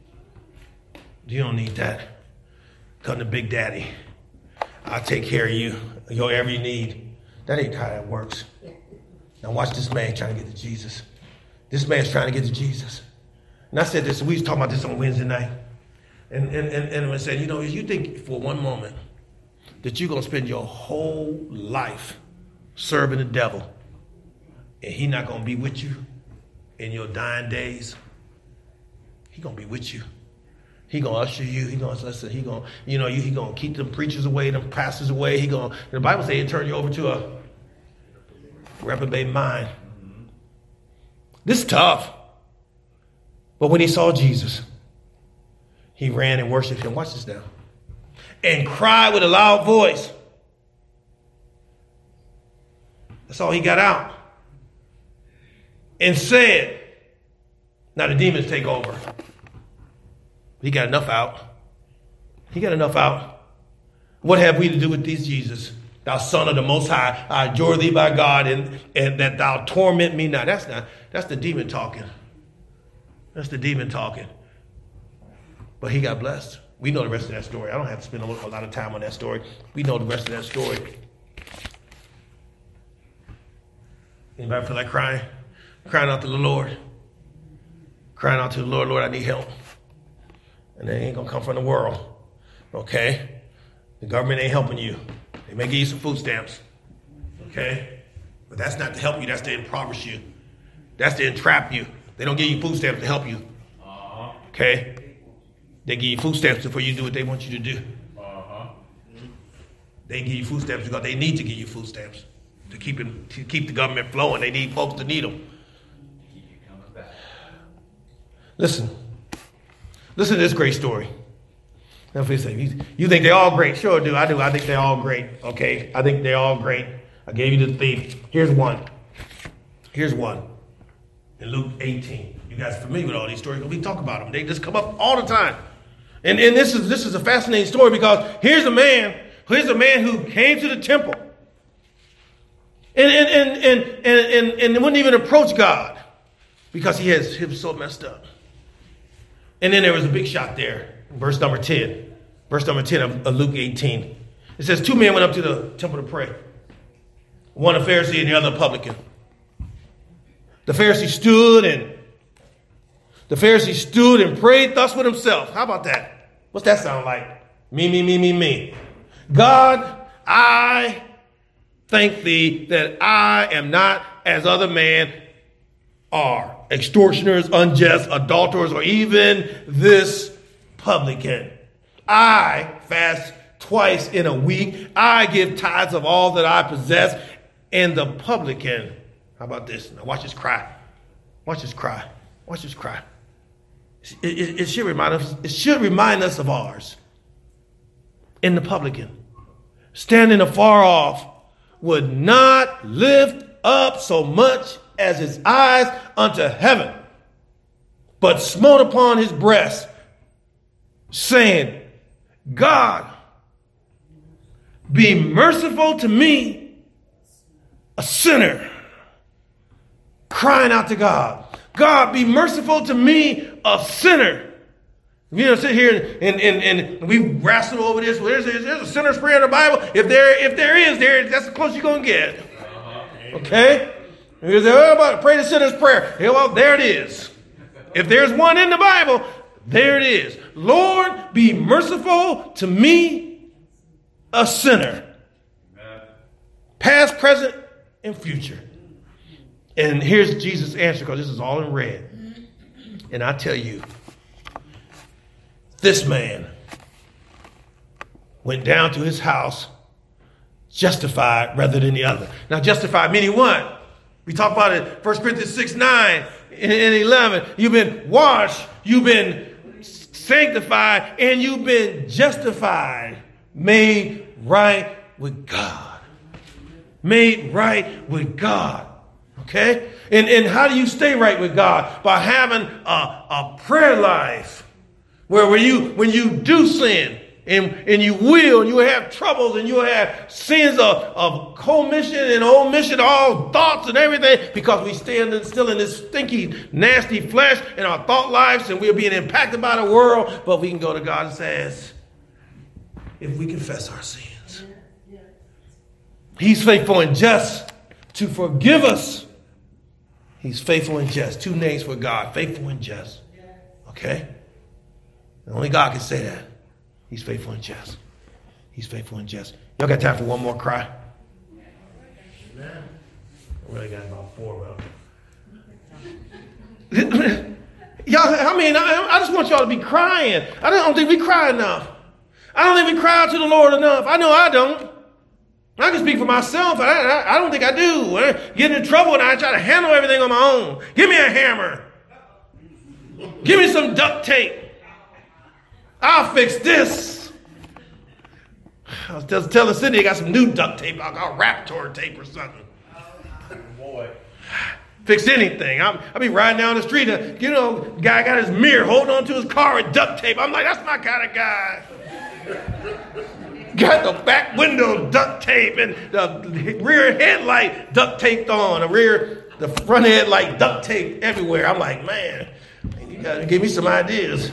You don't need that. Come to Big Daddy. I'll take care of you. Your every need. That ain't how that works. Now watch this man trying to get to Jesus. This man's trying to get to Jesus. And I said this, we was talking about this on Wednesday night. And, and, and, and I said, you know, you think for one moment that you're going to spend your whole life serving the devil and he's not going to be with you in your dying days? He's going to be with you. He going to usher you. He going to, listen, he going to, you know, he going to keep them preachers away, them pastors away. He going to, the Bible says he'll turn you over to a reprobate mind. This is tough. But when he saw Jesus, he ran and worshiped him. Watch this now. And cried with a loud voice. That's all he got out. And said, now the demons take over. He got enough out. He got enough out. What have we to do with these, Jesus? Thou Son of the Most High, I adjure thee by God, and, and that thou torment me not. That's not, that's the demon talking. That's the demon talking. But he got blessed. We know the rest of that story. I don't have to spend a lot of time on that story. We know the rest of that story. Anybody feel like crying? Crying out to the Lord. Crying out to the Lord, Lord, I need help. And they ain't going to come from the world. Okay? The government ain't helping you. They may give you some food stamps, okay? But that's not to help you. That's to impoverish you. That's to entrap you. They don't give you food stamps to help you, okay? They give you food stamps before you do what they want you to do. They give you food stamps because they need to give you food stamps to keep it, to keep the government flowing. They need folks to need them. Listen. Listen to this great story. Now, please say, you think they're all great? Sure do. I do. I think they're all great. Okay? I think they're all great. I gave you the thief. Here's one. Here's one. In Luke eighteen. You guys are familiar with all these stories. We talk about them. They just come up all the time. And, and this is this is a fascinating story because here's a man, here's a man who came to the temple and and and and and, and, and wouldn't even approach God because he has he was so messed up. And then there was a big shot there, verse number ten, verse number ten of, of Luke eighteen. It says two men went up to the temple to pray, one a Pharisee and the other a publican. The Pharisee stood and the Pharisee stood and prayed thus with himself. How about that? What's that sound like? Me, me, me, me, me. God, I thank thee that I am not as other men are, extortioners, unjust, adulterers, or even this publican. I fast twice in a week. I give tithes of all that I possess. And the publican, how about this? Now watch this cry. Watch this cry. Watch this cry. It, it, it should remind us. It should remind us of ours. And the publican, standing afar off, would not lift up so much as his eyes unto heaven, but smote upon his breast, saying, God, be merciful to me, a sinner. Crying out to God, God, be merciful to me, a sinner. You know, sit here and, and, and we wrestle over this. Well, there's, there's a sinner's prayer in the Bible. If there, if there is, there, that's the closest you're going to get. Okay? You say, oh, about pray the sinner's prayer. Yeah, well, there it is. If there's one in the Bible, there it is. Lord, be merciful to me, a sinner. Amen. Past, present, and future. And here's Jesus' answer, because this is all in red. And I tell you, this man went down to his house justified rather than the other. Now, justified meaning what? We talk about it, First Corinthians six, nine and eleven. You've been washed, you've been sanctified, and you've been justified, made right with God. Made right with God. Okay? And, and how do you stay right with God? By having a, a prayer life where when you, when you do sin, And, and you will, and you will have troubles, and you will have sins of, of commission and omission, all thoughts and everything, because we stand still in this stinky, nasty flesh in our thought lives, and we're being impacted by the world. But we can go to God and say, if we confess our sins, He's faithful and just to forgive us. He's faithful and just. Two names for God, faithful and just. Okay? And only God can say that. He's faithful and just. He's faithful and just. Y'all got time for one more cry? Amen. I really got about four of them. Y'all, I mean, I, I just want y'all to be crying. I don't think we cry enough. I don't think we cry out to the Lord enough. I know I don't. I can speak for myself. I, I, I don't think I do. I get in trouble and I try to handle everything on my own. Give me a hammer. Give me some duct tape. I'll fix this. I was just telling Cindy I got some new duct tape. I'll got Raptor tape or something. Boy. Fix anything. I'm, I'll be riding down the street and, you know, guy got his mirror holding onto his car with duct tape. I'm like, that's my kind of guy. Got the back window duct tape and the rear headlight duct taped on. The rear, the front headlight duct tape everywhere. I'm like, man, you got to give me some ideas.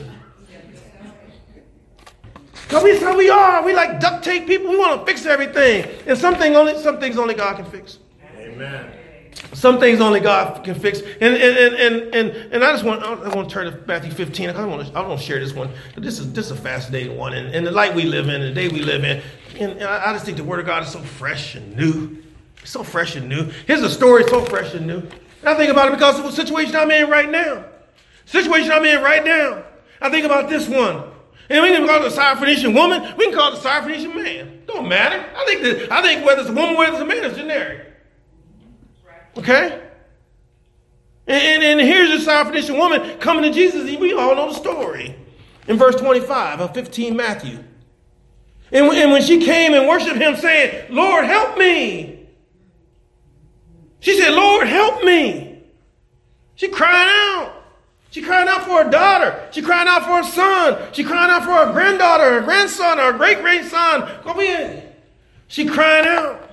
Because that's how we are. We like duct tape people. We want to fix everything. And some things only, some things only God can fix. Amen. Some things only God can fix. And and and and and, and I just want I want to turn to Matthew fifteen. I want to I want to share this one. This is this is a fascinating one. And, and the light we live in, the day we live in. And, and I just think the Word of God is so fresh and new. It's so fresh and new. Here's a story so fresh and new. And I think about it because of the situation I'm in right now. Situation I'm in right now. I think about this one. And we can call it a Syrophoenician woman. We can call it a Syrophoenician man. Don't matter. I think that I think whether it's a woman or whether it's a man, it's generic. Okay? And, and, and here's this Syrophoenician woman coming to Jesus. And we all know the story. In verse twenty-five of fifteen Matthew. And, and when she came and worshiped him saying, Lord, help me. She said, Lord, help me. She crying out. She crying out for her daughter. She crying out for her son. She crying out for her granddaughter, her grandson, or her great-grandson. Come in. She crying out.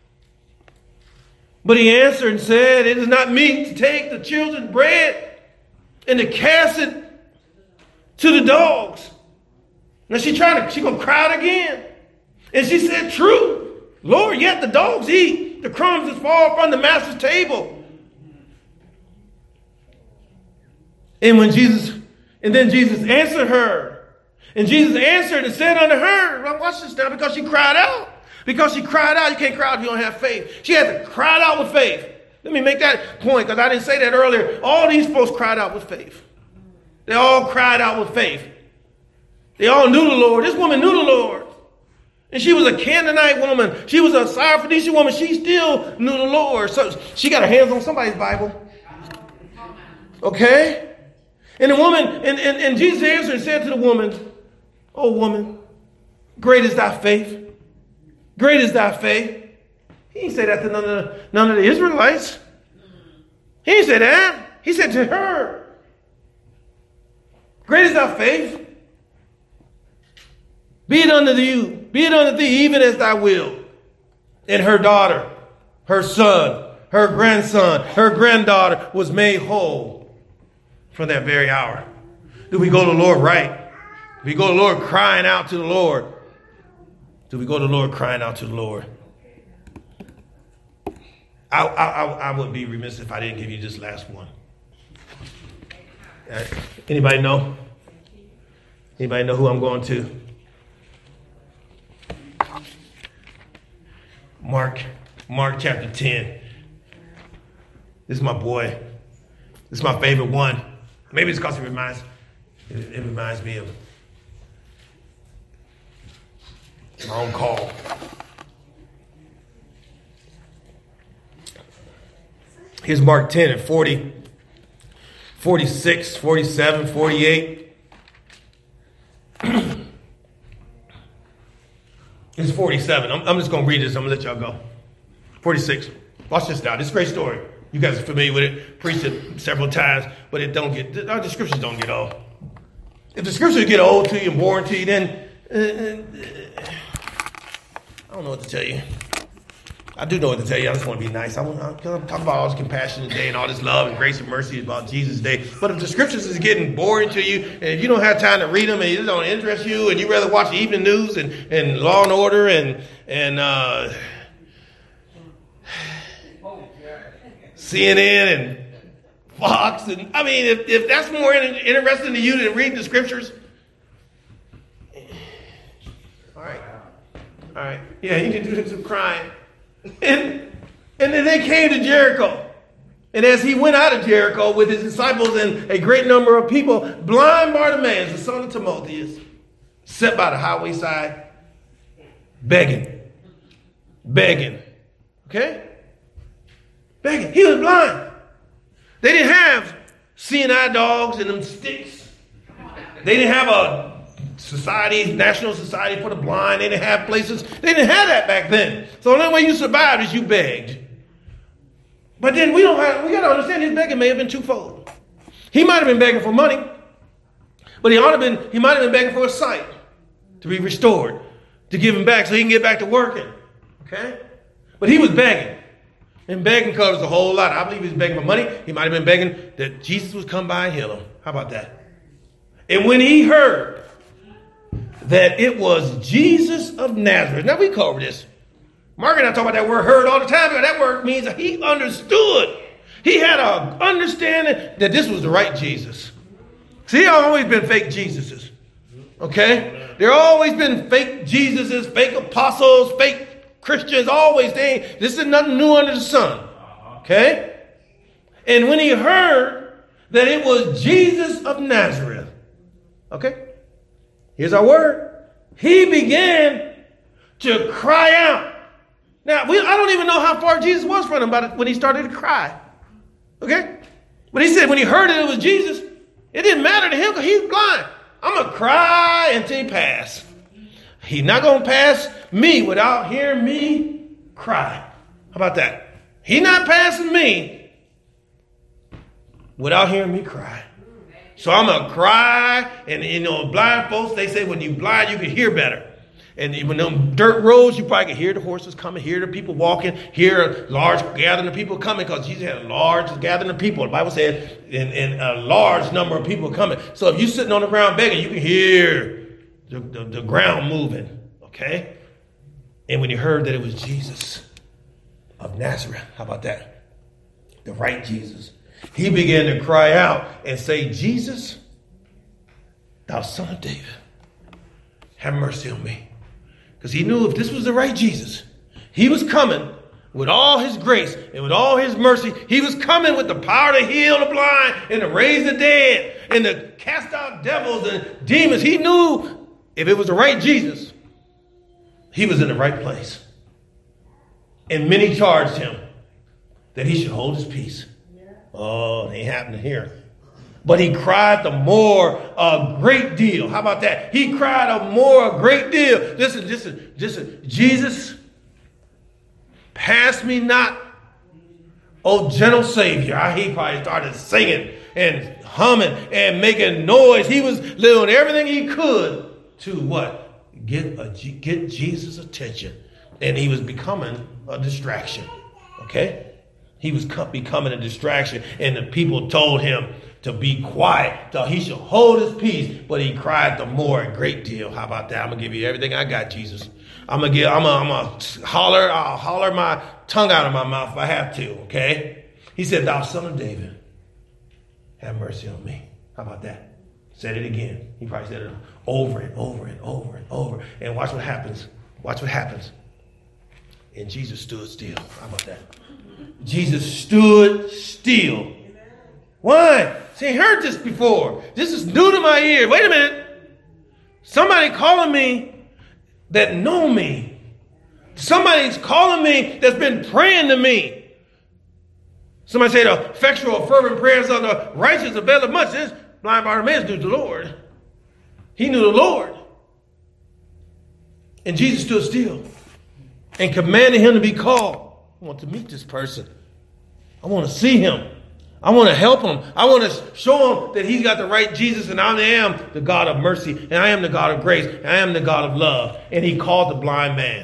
But he answered and said, it is not meet to take the children's bread and to cast it to the dogs. Now she trying to, she gonna cry out again. And she said, true, Lord, yet the dogs eat the crumbs that fall from the master's table. And when Jesus, and then Jesus answered her. And Jesus answered and said unto her, well, watch this now, because she cried out. Because she cried out, you can't cry out if you don't have faith. She had to cry out with faith. Let me make that point, because I didn't say that earlier. All these folks cried out with faith. They all cried out with faith. They all knew the Lord. This woman knew the Lord. And she was a Canaanite woman. She was a Syrophoenician woman. She still knew the Lord. So she got her hands on somebody's Bible. Okay? And the woman, and, and, and Jesus answered and said to the woman, oh woman, great is thy faith. Great is thy faith. He didn't say that to none of the, none of the Israelites. He didn't say that. He said to her, great is thy faith. Be it unto you, be it unto thee even as thy will. And her daughter, her son, her grandson, her granddaughter was made whole from that very hour. Do we go to the Lord right? Do we go to the Lord crying out to the Lord? Do we go to the Lord crying out to the Lord? I, I, I would be remiss if I didn't give you this last one. Uh, anybody know? Anybody know who I'm going to? Mark, Mark chapter ten. This is my boy. This is my favorite one. Maybe it's because it reminds, it, it reminds me of my own call. Here's Mark ten and forty, forty-six, forty-seven, forty-eight. It's forty-seven. I'm, I'm just going to read this. I'm going to let y'all go. forty-six. Watch this now. This is a great story. You guys are familiar with it. Preached it several times, but it don't get, our scriptures don't get old. If the scriptures get old to you and boring to you, then uh, uh, I don't know what to tell you. I do know what to tell you. I just want to be nice. I want to talk about all this compassion today and all this love and grace and mercy about Jesus' day. But if the scriptures is getting boring to you, and if you don't have time to read them and it don't interest you, and you rather watch the evening news and, and Law and Order and and uh, C N N and Fox, and I mean, if, if that's more interesting to you than reading the scriptures, all right, all right, yeah, you can do some crying. And, and then they came to Jericho. And as he went out of Jericho with his disciples and a great number of people, blind Bartimaeus, the son of Timotheus, sat by the highway side, begging. Begging. Okay? Begging. He was blind. They didn't have seeing eye dogs and them sticks. They didn't have a society, national society for the blind. They didn't have places. They didn't have that back then. So the only way you survived is you begged. But then we don't have, we got to understand his begging may have been twofold. He might have been begging for money, but he ought to been, he might have been begging for his sight to be restored, to give him back so he can get back to working. Okay? But he was begging. And begging covers a whole lot. I believe he was begging for money. He might have been begging that Jesus would come by and heal him. How about that? And when he heard that it was Jesus of Nazareth. Now we cover this. Mark and I talk about that word heard all the time, because that word means that he understood. He had an understanding that this was the right Jesus. See, there always been fake Jesuses. Okay? There always been fake Jesuses, fake apostles, fake Christians, always. They, this is nothing new under the sun. Okay? And when he heard that it was Jesus of Nazareth. Okay? Here's our word. He began to cry out. Now, we, I don't even know how far Jesus was from him by the, when he started to cry. Okay? But he said when he heard that it was Jesus, it didn't matter to him because he's blind. I'm going to cry until he pass. He's not going to pass me without hearing me cry. How about that? He's not passing me without hearing me cry. So I'm going to cry. And, you know, blind folks, they say when you blind, you can hear better. And when them dirt roads, you probably can hear the horses coming, hear the people walking, hear a large gathering of people coming, because Jesus had a large gathering of people. The Bible said, and, and a large number of people coming. So if you're sitting on the ground begging, you can hear the, the, the ground moving, okay? And when you heard that it was Jesus of Nazareth, how about that? The right Jesus. He began to cry out and say, Jesus, thou son of David, have mercy on me. Because he knew if this was the right Jesus, he was coming with all his grace and with all his mercy. He was coming with the power to heal the blind and to raise the dead and to cast out devils and demons. He knew if it was the right Jesus, he was in the right place. And many charged him that he should hold his peace. Oh, it ain't happening here. But he cried the more a great deal. How about that? He cried a more a great deal. Listen, listen, listen. Jesus, pass me not, O gentle Savior. He probably started singing and humming and making noise. He was doing everything he could to what? Get a, get Jesus' attention. And he was becoming a distraction. Okay? He was becoming a distraction. And the people told him to be quiet, till he should hold his peace. But he cried the more a great deal. How about that? I'm going to give you everything I got, Jesus. I'm going to give, I'm going I'm to holler, I'll holler my tongue out of my mouth if I have to, okay? He said, thou son of David, have mercy on me. How about that? Said it again. He probably said it over and over and over and over. And watch what happens. Watch what happens. And Jesus stood still. How about that? Jesus stood still. Why? See, I heard this before. This is new to my ear. Wait a minute. Somebody calling me that know me. Somebody's calling me that's been praying to me. Somebody say the effectual, fervent prayers of the righteous avail much. This blind Bartimaeus knew the Lord. He knew the Lord. And Jesus stood still and commanded him to be called. I want to meet this person. I want to see him. I want to help him. I want to show him that he's got the right Jesus, and I am the God of mercy, and I am the God of grace, and I am the God of love. And he called the blind man,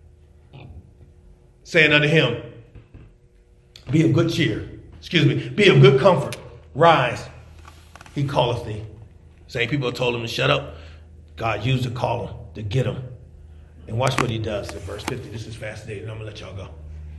saying unto him, be of good cheer. Excuse me. Be of good comfort. Rise. He calleth thee. Same people told him to shut up. God used to call him, to get him. And watch what he does in verse fifty. This is fascinating. I'm going to let y'all go.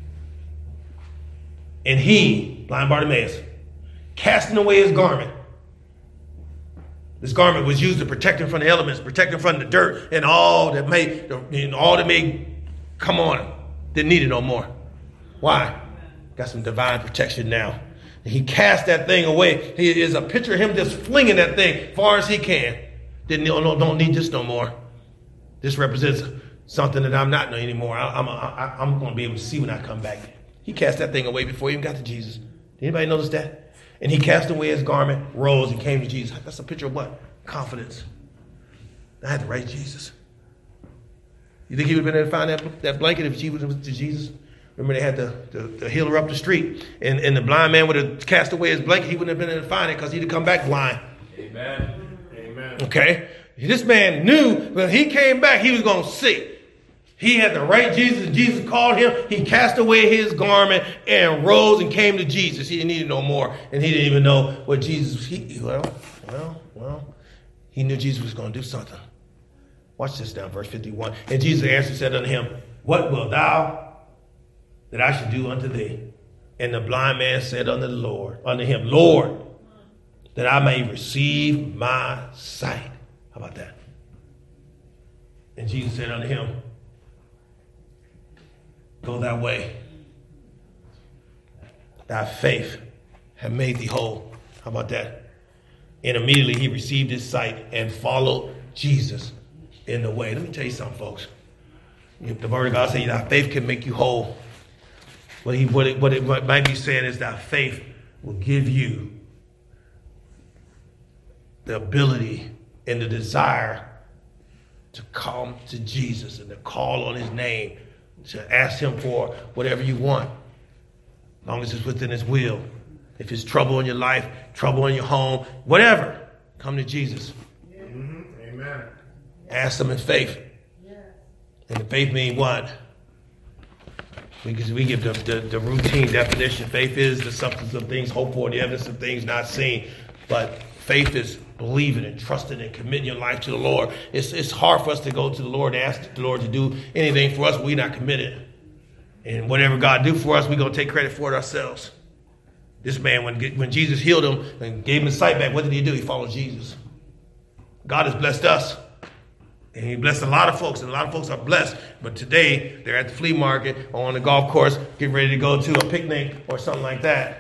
And he, blind Bartimaeus, casting away his garment. This garment was used to protect him from the elements, protect him from the dirt, and all that may, you know, all that may come on him. Didn't need it no more. Why? Got some divine protection now. And he cast that thing away. He is a picture of him just flinging that thing far as he can. Didn't no, don't need this no more. This represents something that I'm not anymore. I, I'm, I, I'm going to be able to see when I come back. He cast that thing away before he even got to Jesus. Did anybody notice that? And he cast away his garment, rose, and came to Jesus. That's a picture of what? Confidence. I had the right Jesus. You think he would have been able to find that, that blanket if he was to Jesus? Remember they had the, the, the healer up the street, and, and the blind man would have cast away his blanket. He wouldn't have been able to find it because he'd have come back blind. Amen. Amen. Okay? This man knew when he came back, he was going to see. He had the right Jesus. Jesus called him. He cast away his garment and rose and came to Jesus. He didn't need it no more. And he didn't even know what Jesus, he, well, well, well, he knew Jesus was going to do something. Watch this now, verse fifty-one. And Jesus answered and said unto him, what wilt thou that I should do unto thee? And the blind man said unto the Lord, unto him, Lord, that I may receive my sight. How about that? And Jesus said unto him, go thy way. Thy faith have made thee whole. How about that? And immediately he received his sight and followed Jesus in the way. Let me tell you something, folks. The word of God says thy faith can make you whole. What, he, what, it, what it might be saying is that faith will give you the ability and the desire to come to Jesus and to call on his name, to ask him for whatever you want, as long as it's within his will. If it's trouble in your life, trouble in your home, whatever, Come to Jesus. Mm-hmm. Amen. Ask him in faith. And the faith means what? Because we give the, the, the routine definition. Faith is the substance of things hoped for, the evidence of things not seen. But faith is believing and trusting and committing your life to the Lord. It's it's hard for us to go to the Lord and ask the Lord to do anything for us. We're not committed. And whatever God do for us, we're going to take credit for it ourselves. This man, when, when Jesus healed him and gave him his sight back, what did he do? He followed Jesus. God has blessed us. And he blessed a lot of folks, and a lot of folks are blessed. But today, they're at the flea market or on the golf course, getting ready to go to a picnic or something like that.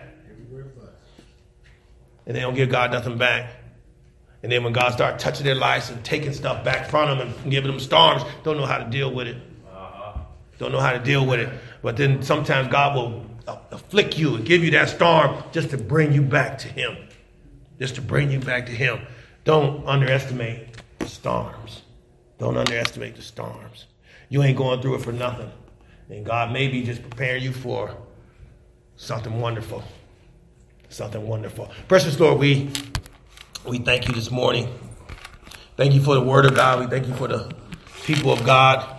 And they don't give God nothing back. And then when God starts touching their lives and taking stuff back from them and giving them storms, don't know how to deal with it. Uh-huh. Don't know how to deal with it. But then sometimes God will afflict you and give you that storm just to bring you back to him. Just to bring you back to him. Don't underestimate storms. Don't underestimate the storms. You ain't going through it for nothing. And God may be just preparing you for something wonderful. Something wonderful. Precious Lord, we, we thank you this morning. Thank you for the word of God. We thank you for the people of God.